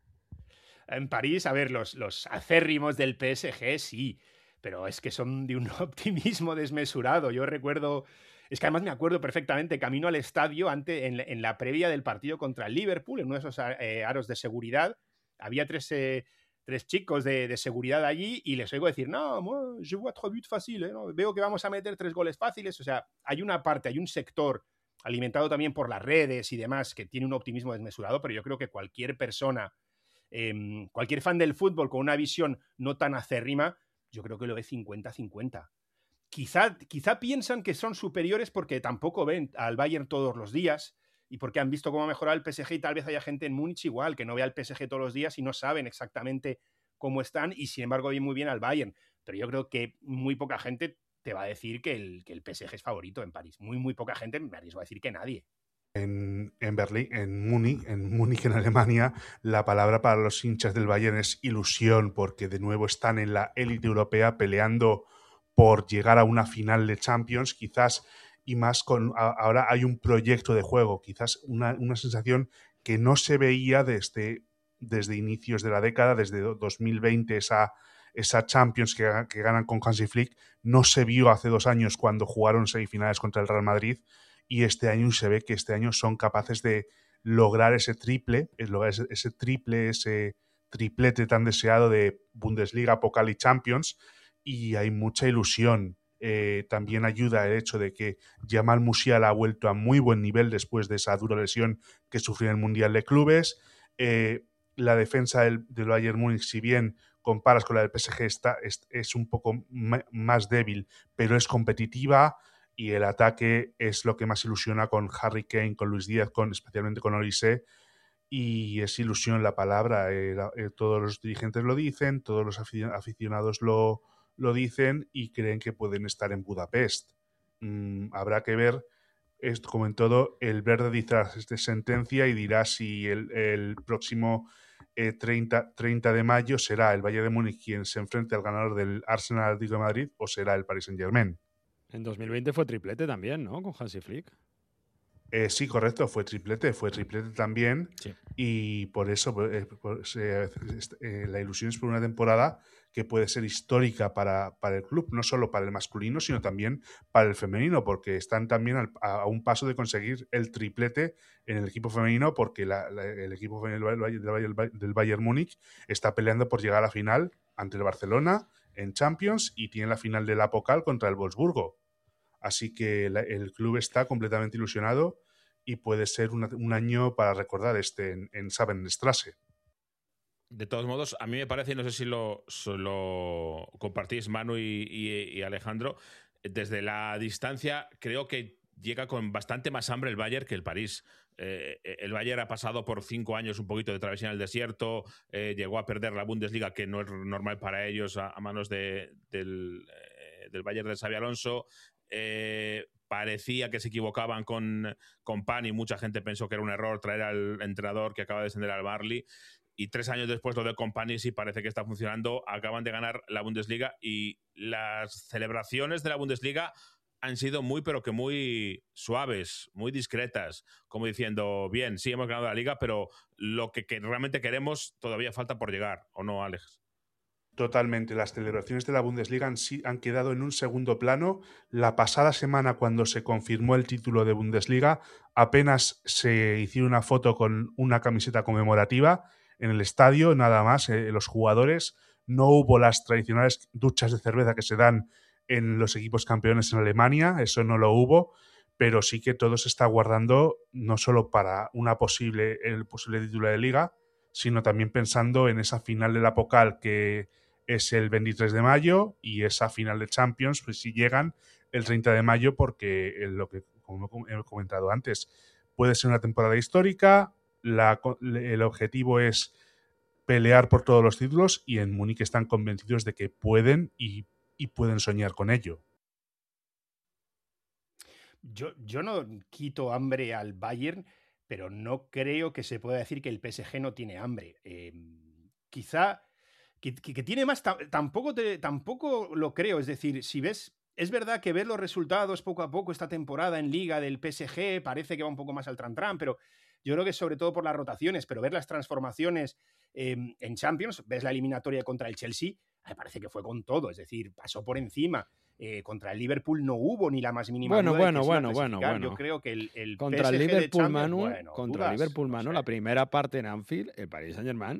En París, a ver, los, los acérrimos del P S G sí, pero es que son de un optimismo desmesurado. Yo recuerdo... Es que además me acuerdo perfectamente, camino al estadio antes, en, en la previa del partido contra el Liverpool, en uno de esos eh, aros de seguridad, había tres, eh, tres chicos de, de seguridad allí y les oigo decir, no, moi, je vois trois buts faciles, ¿no? Veo que vamos a meter tres goles fáciles. O sea, hay una parte, hay un sector alimentado también por las redes y demás que tiene un optimismo desmesurado, pero yo creo que cualquier persona, eh, cualquier fan del fútbol con una visión no tan acérrima, yo creo que lo ve cincuenta cincuenta. Quizá, quizá piensan que son superiores porque tampoco ven al Bayern todos los días y porque han visto cómo ha mejorado el P S G y tal vez haya gente en Múnich igual, que no ve al P S G todos los días y no saben exactamente cómo están y sin embargo ven muy bien al Bayern. Pero yo creo que muy poca gente te va a decir que el, que el P S G es favorito en París. Muy, muy poca gente, me arriesgo a decir que nadie. En, en Berlín, en Múnich, en Múnich, en Alemania, la palabra para los hinchas del Bayern es ilusión, porque de nuevo están en la élite europea peleando por llegar a una final de Champions, quizás, y más con a, ahora hay un proyecto de juego, quizás una, una sensación que no se veía desde, desde inicios de la década, desde dos mil veinte, esa, esa Champions que, que ganan con Hansi Flick, no se vio hace dos años cuando jugaron semifinales contra el Real Madrid, y este año se ve que este año son capaces de lograr ese triple, lograr ese, ese triple, ese triplete tan deseado de Bundesliga, Pokal y Champions, y hay mucha ilusión. Eh, también ayuda el hecho de que Jamal Musiala ha vuelto a muy buen nivel después de esa dura lesión que sufrió en el Mundial de Clubes. Eh, la defensa del, del Bayern Múnich, si bien comparas con la del P S G, está, es, es un poco m- más débil, pero es competitiva, y el ataque es lo que más ilusiona con Harry Kane, con Luis Díaz, con, especialmente con Olise, y es ilusión la palabra. Eh, la, eh, todos los dirigentes lo dicen, todos los aficionados lo lo dicen y creen que pueden estar en Budapest. Mm, habrá que ver, esto, como en todo, el verde dirá esta sentencia y dirá si el, el próximo eh, treinta de mayo será el Bayern de Múnich quien se enfrente al ganador del Arsenal Atlético de Madrid o será el Paris Saint-Germain. En dos mil veinte fue triplete también, ¿no? Con Hansi Flick. Eh, sí, correcto, fue triplete, fue triplete también, sí. Y por eso eh, por, eh, eh, la ilusión es por una temporada que puede ser histórica para, para el club, no solo para el masculino, sino también para el femenino, porque están también al, a, a un paso de conseguir el triplete en el equipo femenino, porque la, la, el equipo femenino del, del, del Bayern Múnich está peleando por llegar a la final ante el Barcelona en Champions y tiene la final de la Pokal contra el Wolfsburgo. Así que la, el club está completamente ilusionado y puede ser una, un año para recordar este en, en Sabenstrasse. De todos modos, a mí me parece, y no sé si lo, lo compartís Manu y, y, y Alejandro, desde la distancia creo que llega con bastante más hambre el Bayern que el París. Eh, el Bayern ha pasado por cinco años un poquito de travesía en el desierto, eh, llegó a perder la Bundesliga, que no es normal para ellos, a, a manos de, del, eh, del Bayern de Xabi Alonso. Eh, parecía que se equivocaban con, con Pan y mucha gente pensó que era un error traer al entrenador que acaba de descender al Barley. Y tres años después lo de Kompany sí parece que está funcionando. Acaban de ganar la Bundesliga y las celebraciones de la Bundesliga han sido muy, pero que muy suaves, muy discretas, como diciendo, bien, sí hemos ganado la Liga, pero lo que, que realmente queremos todavía falta por llegar, ¿o no, Alex? Totalmente. Las celebraciones de la Bundesliga han, han quedado en un segundo plano. La pasada semana, cuando se confirmó el título de Bundesliga, apenas se hizo una foto con una camiseta conmemorativa en el estadio, nada más. Eh, los jugadores, no hubo las tradicionales duchas de cerveza que se dan en los equipos campeones en Alemania, eso no lo hubo, pero sí que todo se está guardando no solo para una posible, el posible título de Liga, sino también pensando en esa final de la Pokal que es el veintitrés de mayo y esa final de Champions, pues si llegan el treinta de mayo, porque lo que como he comentado antes, puede ser una temporada histórica, la, el objetivo es pelear por todos los títulos y en Múnich están convencidos de que pueden y, y pueden soñar con ello. Yo, yo no quito hambre al Bayern, pero no creo que se pueda decir que el P S G no tiene hambre. Eh, quizá que, que, que tiene más, tampoco, te, tampoco lo creo. Es decir, si ves, es verdad que ves los resultados poco a poco esta temporada en Liga del P S G, parece que va un poco más al tran-tran, pero yo creo que sobre todo por las rotaciones, pero ver las transformaciones eh, en Champions, ves la eliminatoria contra el Chelsea, me parece que fue con todo, es decir, pasó por encima. Eh, contra el Liverpool no hubo ni la más mínima bueno, duda bueno, de que bueno, se iba a bueno, clasificar. bueno. Yo creo que el, el contra P S G el Liverpool, Champions, Manu, bueno, contra dudas, el Liverpool, Manu, no sé. la primera parte en Anfield, el Paris Saint-Germain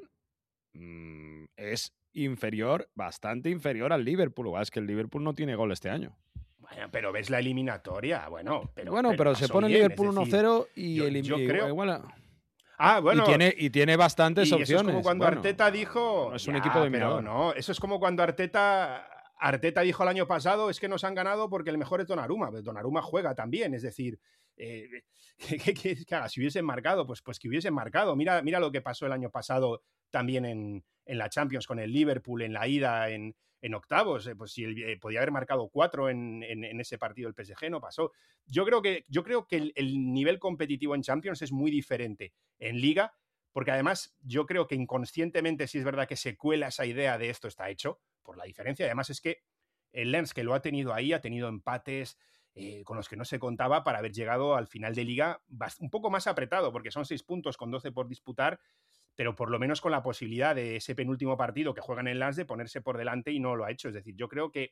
mmm, es inferior, bastante inferior al Liverpool. O es que el Liverpool no tiene gol este año. Bueno, pero ves la eliminatoria, bueno, pero bueno, pero, pero se pone el Liverpool uno cero y yo, el yo creo... igual a... Ah, bueno. Y tiene, y tiene bastantes y opciones. Eso es como cuando bueno, Arteta dijo. No es un ya, equipo dominador. Pero no, eso es como cuando Arteta. Arteta dijo el año pasado es que nos han ganado porque el mejor es Donnarumma. Pero Donnarumma juega también, es decir, eh, ¿qué, qué, qué, qué haga? Si hubiesen marcado, pues, pues que hubiesen marcado. Mira, mira lo que pasó el año pasado también en, en la Champions con el Liverpool, en la ida en, en octavos. Eh, pues si el, eh, podía haber marcado cuatro en, en, en ese partido el P S G, no pasó. Yo creo que, yo creo que el, el nivel competitivo en Champions es muy diferente en Liga, porque además yo creo que inconscientemente sí es verdad que se cuela esa idea de esto está hecho, por la diferencia. Además es que el Lens, que lo ha tenido ahí, ha tenido empates eh, con los que no se contaba para haber llegado al final de Liga un poco más apretado, porque son seis puntos con doce por disputar, pero por lo menos con la posibilidad de ese penúltimo partido que juegan en el Lens de ponerse por delante, y no lo ha hecho. Es decir, yo creo que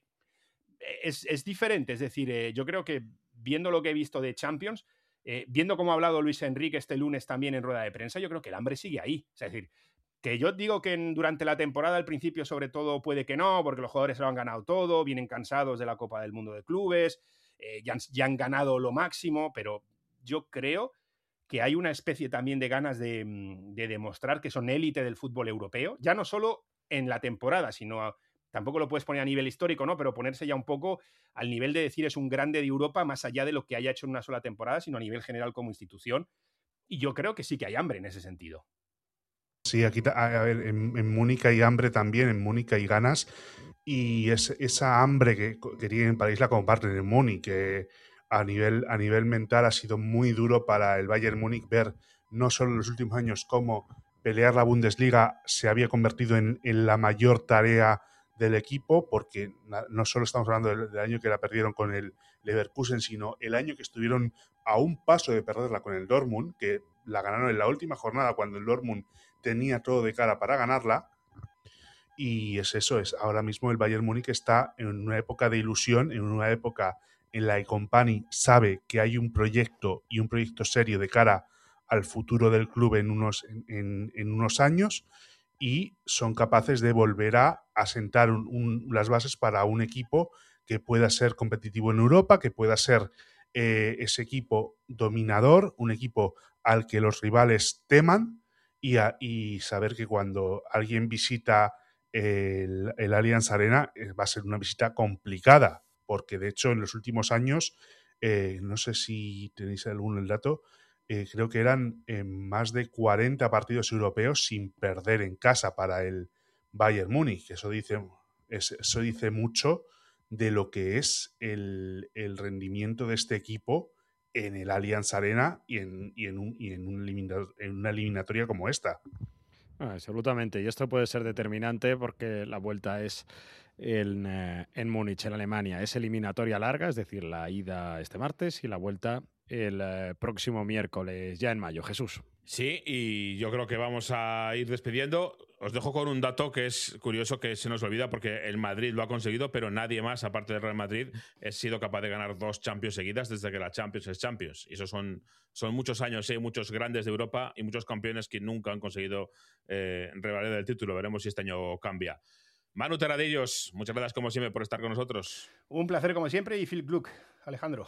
es, es diferente. Es decir, eh, yo creo que viendo lo que he visto de Champions, eh, viendo cómo ha hablado Luis Enrique este lunes también en rueda de prensa, yo creo que el hambre sigue ahí. Es decir, que yo digo que en, durante la temporada al principio sobre todo puede que no, porque los jugadores se lo han ganado todo, vienen cansados de la Copa del Mundo de Clubes, eh, ya, han, ya han ganado lo máximo, pero yo creo que hay una especie también de ganas de, de demostrar que son élite del fútbol europeo, ya no solo en la temporada, sino a, tampoco lo puedes poner a nivel histórico, ¿no? Pero ponerse ya un poco al nivel de decir es un grande de Europa, más allá de lo que haya hecho en una sola temporada, sino a nivel general como institución. Y yo creo que sí que hay hambre en ese sentido. Sí, aquí a ver, en, en Múnich hay hambre también, en Múnich hay ganas, y es, esa hambre que, que tienen en París la comparten en Múnich, que a nivel, a nivel mental ha sido muy duro para el Bayern Múnich ver no solo en los últimos años cómo pelear la Bundesliga se había convertido en, en la mayor tarea del equipo, porque no solo estamos hablando del, del año que la perdieron con el Leverkusen, sino el año que estuvieron a un paso de perderla con el Dortmund, que la ganaron en la última jornada cuando el Dortmund tenía todo de cara para ganarla. Y es eso, es ahora mismo el Bayern Múnich está en una época de ilusión, en una época en la que Kompany sabe que hay un proyecto y un proyecto serio de cara al futuro del club en unos, en, en, en unos años, y son capaces de volver a asentar un, un, las bases para un equipo que pueda ser competitivo en Europa, que pueda ser eh, ese equipo dominador, un equipo al que los rivales teman, y, a, y saber que cuando alguien visita el, el Allianz Arena eh, va a ser una visita complicada, porque de hecho en los últimos años, eh, no sé si tenéis algún el dato, eh, creo que eran eh, más de cuarenta partidos europeos sin perder en casa para el Bayern Múnich. Eso dice, es, eso dice mucho de lo que es el, el rendimiento de este equipo en el Allianz Arena y en, y en, un, y en, un eliminator, en una eliminatoria como esta. Ah, absolutamente, y esto puede ser determinante porque la vuelta es en, eh, en Múnich, en Alemania. Es eliminatoria larga, es decir, la ida este martes y la vuelta el eh, próximo miércoles, ya en mayo. Jesús. Sí, y yo creo que vamos a ir despidiendo. Os dejo con un dato que es curioso, que se nos olvida porque el Madrid lo ha conseguido, pero nadie más, aparte del Real Madrid, ha sido capaz de ganar dos Champions seguidas desde que la Champions es Champions. Y eso son, son muchos años, ¿eh? Muchos grandes de Europa y muchos campeones que nunca han conseguido eh, revalidar el título. Veremos si este año cambia. Manu Terradillos, muchas gracias como siempre por estar con nosotros. Un placer como siempre, y Phil Gluck, Alejandro.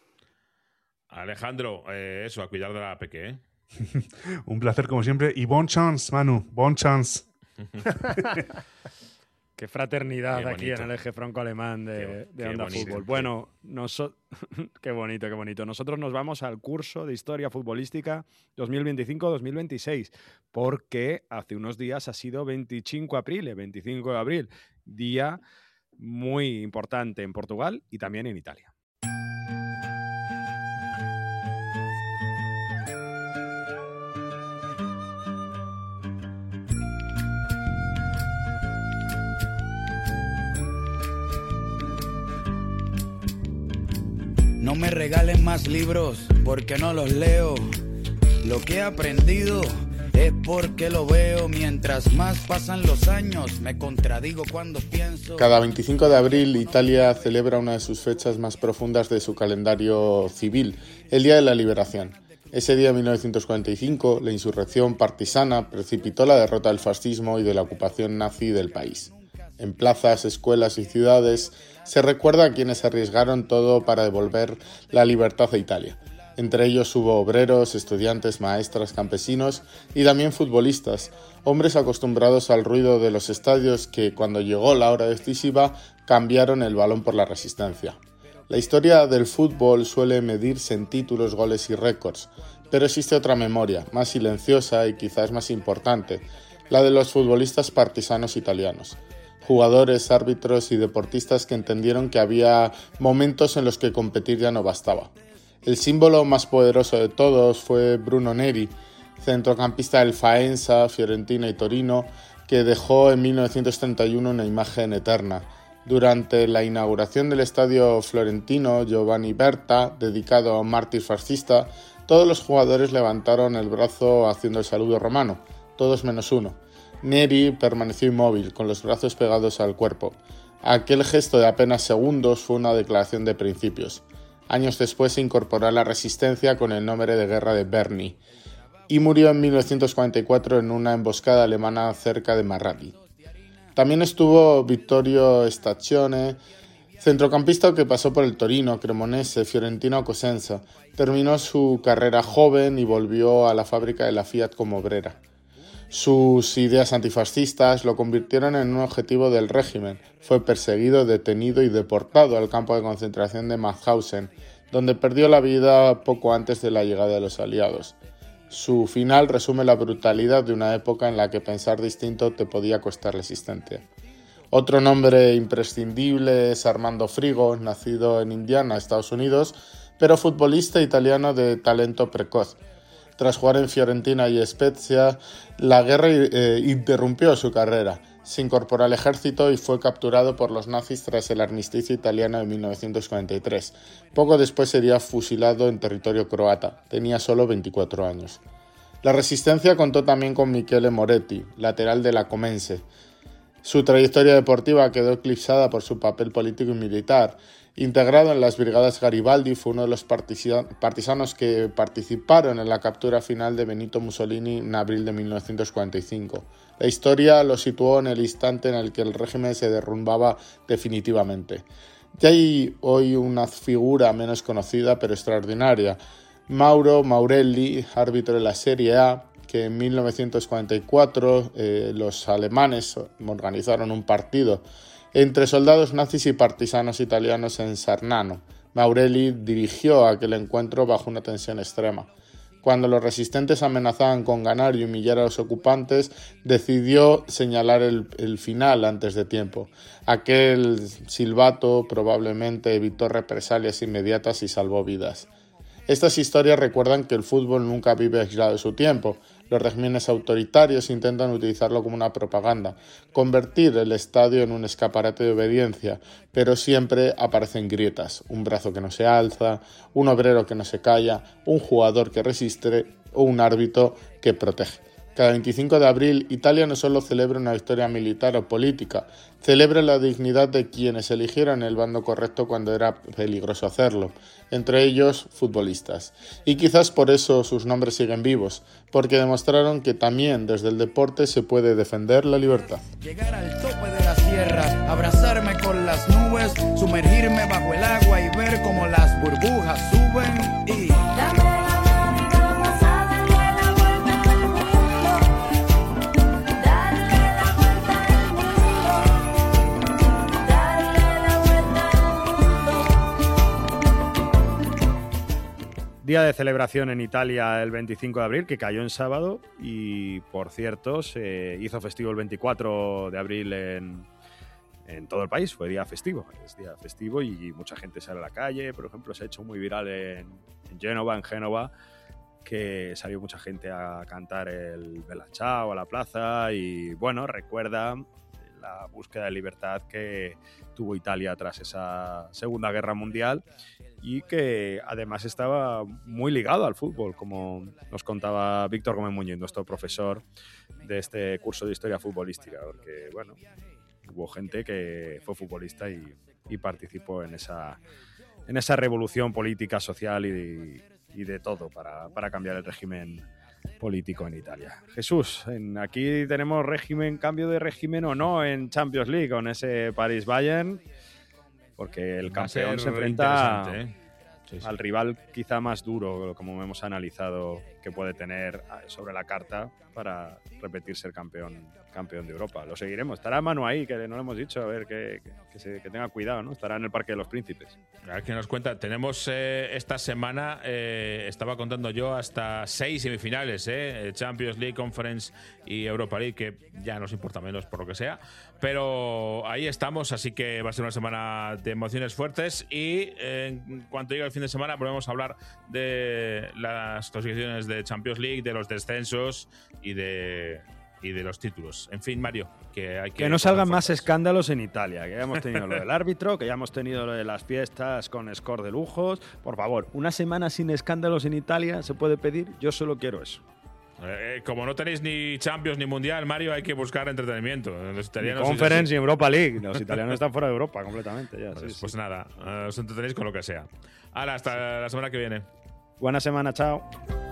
Alejandro, eh, eso, a cuidar de la peque, ¿eh? Un placer como siempre y bon chance, Manu, bon chance. Qué fraternidad Qué aquí en el eje franco-alemán de, Qué, de qué Onda bonito. Fútbol. Bueno, noso- qué bonito, qué bonito. Nosotros nos vamos al curso de Historia Futbolística dos mil veinticinco dos mil veintiséis, porque hace unos días ha sido veinticinco de abril, veinticinco de abril, día muy importante en Portugal y también en Italia. No me regalen más libros porque no los leo. Lo que he aprendido es porque lo veo. Mientras más pasan los años, me contradigo cuando pienso. Cada veinticinco de abril, Italia celebra una de sus fechas más profundas de su calendario civil, el Día de la Liberación. Ese día, en mil novecientos cuarenta y cinco, la insurrección partisana precipitó la derrota del fascismo y de la ocupación nazi del país. En plazas, escuelas y ciudades se recuerda a quienes arriesgaron todo para devolver la libertad a Italia. Entre ellos hubo obreros, estudiantes, maestras, campesinos y también futbolistas, hombres acostumbrados al ruido de los estadios que, cuando llegó la hora decisiva, cambiaron el balón por la resistencia. La historia del fútbol suele medirse en títulos, goles y récords, pero existe otra memoria, más silenciosa y quizás más importante, la de los futbolistas partisanos italianos. Jugadores, árbitros y deportistas que entendieron que había momentos en los que competir ya no bastaba. El símbolo más poderoso de todos fue Bruno Neri, centrocampista del Faenza, Fiorentina y Torino, que dejó en mil novecientos treinta y uno una imagen eterna. Durante la inauguración del estadio florentino Giovanni Berta, dedicado a un mártir fascista, todos los jugadores levantaron el brazo haciendo el saludo romano, todos menos uno. Neri permaneció inmóvil, con los brazos pegados al cuerpo. Aquel gesto de apenas segundos fue una declaración de principios. Años después se incorporó a la resistencia con el nombre de Guerra de Berni y murió en mil novecientos cuarenta y cuatro en una emboscada alemana cerca de Marradi. También estuvo Vittorio Staccione, centrocampista que pasó por el Torino, Cremonese, Fiorentina o Cosenza. Terminó su carrera joven y volvió a la fábrica de la Fiat como obrera. Sus ideas antifascistas lo convirtieron en un objetivo del régimen. Fue perseguido, detenido y deportado al campo de concentración de Mauthausen, donde perdió la vida poco antes de la llegada de los aliados. Su final resume la brutalidad de una época en la que pensar distinto te podía costar la existencia. Otro nombre imprescindible es Armando Frigo, nacido en Indiana, Estados Unidos, pero futbolista italiano de talento precoz. Tras jugar en Fiorentina y Spezia, la guerra eh, interrumpió su carrera. Se incorporó al ejército y fue capturado por los nazis tras el armisticio italiano de mil novecientos cuarenta y tres. Poco después sería fusilado en territorio croata. Tenía solo veinticuatro años. La resistencia contó también con Michele Moretti, lateral de la Comense. Su trayectoria deportiva quedó eclipsada por su papel político y militar. Integrado en las Brigadas Garibaldi, fue uno de los partisanos que participaron en la captura final de Benito Mussolini en abril de mil novecientos cuarenta y cinco. La historia lo situó en el instante en el que el régimen se derrumbaba definitivamente. Y hay hoy una figura menos conocida pero extraordinaria, Mauro Maurelli, árbitro de la Serie A, que en mil novecientos cuarenta y cuatro eh, los alemanes organizaron un partido entre soldados nazis y partisanos italianos en Sarnano. Maurelli dirigió aquel encuentro bajo una tensión extrema. Cuando los resistentes amenazaban con ganar y humillar a los ocupantes, decidió señalar el, el final antes de tiempo. Aquel silbato probablemente evitó represalias inmediatas y salvó vidas. Estas historias recuerdan que el fútbol nunca vive aislado de su tiempo. Los regímenes autoritarios intentan utilizarlo como una propaganda, convertir el estadio en un escaparate de obediencia, pero siempre aparecen grietas, un brazo que no se alza, un obrero que no se calla, un jugador que resiste o un árbitro que protege. Cada veinticinco de abril, Italia no solo celebra una victoria militar o política, celebra la dignidad de quienes eligieron el bando correcto cuando era peligroso hacerlo, entre ellos futbolistas. Y quizás por eso sus nombres siguen vivos, porque demostraron que también desde el deporte se puede defender la libertad. Llegar al tope de la sierra, abrazarme con las nubes, sumergirme bajo el agua y ver cómo las burbujas suben y... Día de celebración en Italia el veinticinco de abril, que cayó en sábado, y por cierto se hizo festivo el veinticuatro de abril en, en todo el país. Fue día festivo, es día festivo y mucha gente sale a la calle. Por ejemplo, se ha hecho muy viral en, en Génova, en Génova, que salió mucha gente a cantar el Bella Ciao a la plaza y bueno, recuerda la búsqueda de libertad que tuvo Italia tras esa Segunda Guerra Mundial y que además estaba muy ligado al fútbol, como nos contaba Víctor Gómez Muñiz, nuestro profesor de este curso de historia futbolística, porque bueno, hubo gente que fue futbolista y, y participó en esa, en esa revolución política, social y de, y de todo para, para cambiar el régimen político en Italia. Jesús, en, aquí tenemos régimen, cambio de régimen o no en Champions League con ese París-Bayern, porque el campeón se enfrenta ¿eh? sí, sí. al rival quizá más duro, como hemos analizado, que puede tener sobre la carta para repetir ser campeón, campeón de Europa. Lo seguiremos. Estará Manu ahí, que no lo hemos dicho, a ver que, que, que, se, que tenga cuidado, ¿no? Estará en el Parque de los Príncipes. A ver qué nos cuenta. Tenemos eh, esta semana, eh, estaba contando yo, hasta seis semifinales, eh, Champions League, Conference y Europa League, que ya nos importa menos por lo que sea. Pero ahí estamos, así que va a ser una semana de emociones fuertes y eh, en cuanto llegue el fin de semana volvemos a hablar de las clasificaciones de Champions League, de los descensos y de, y de los títulos. En fin, Mario, que hay que... Que no salgan más escándalos en Italia, que ya hemos tenido lo del árbitro, que ya hemos tenido lo de las fiestas con score de lujos. Por favor, una semana sin escándalos en Italia se puede pedir, yo solo quiero eso. Eh, como no tenéis ni Champions ni Mundial, Mario, hay que buscar entretenimiento. Los italianos ni Conference y Europa League. Los italianos están fuera de Europa completamente. Ya, pues, sí, pues sí. nada, uh, os entretenéis con lo que sea. Ahora, hasta sí. la semana que viene. Buena semana, chao.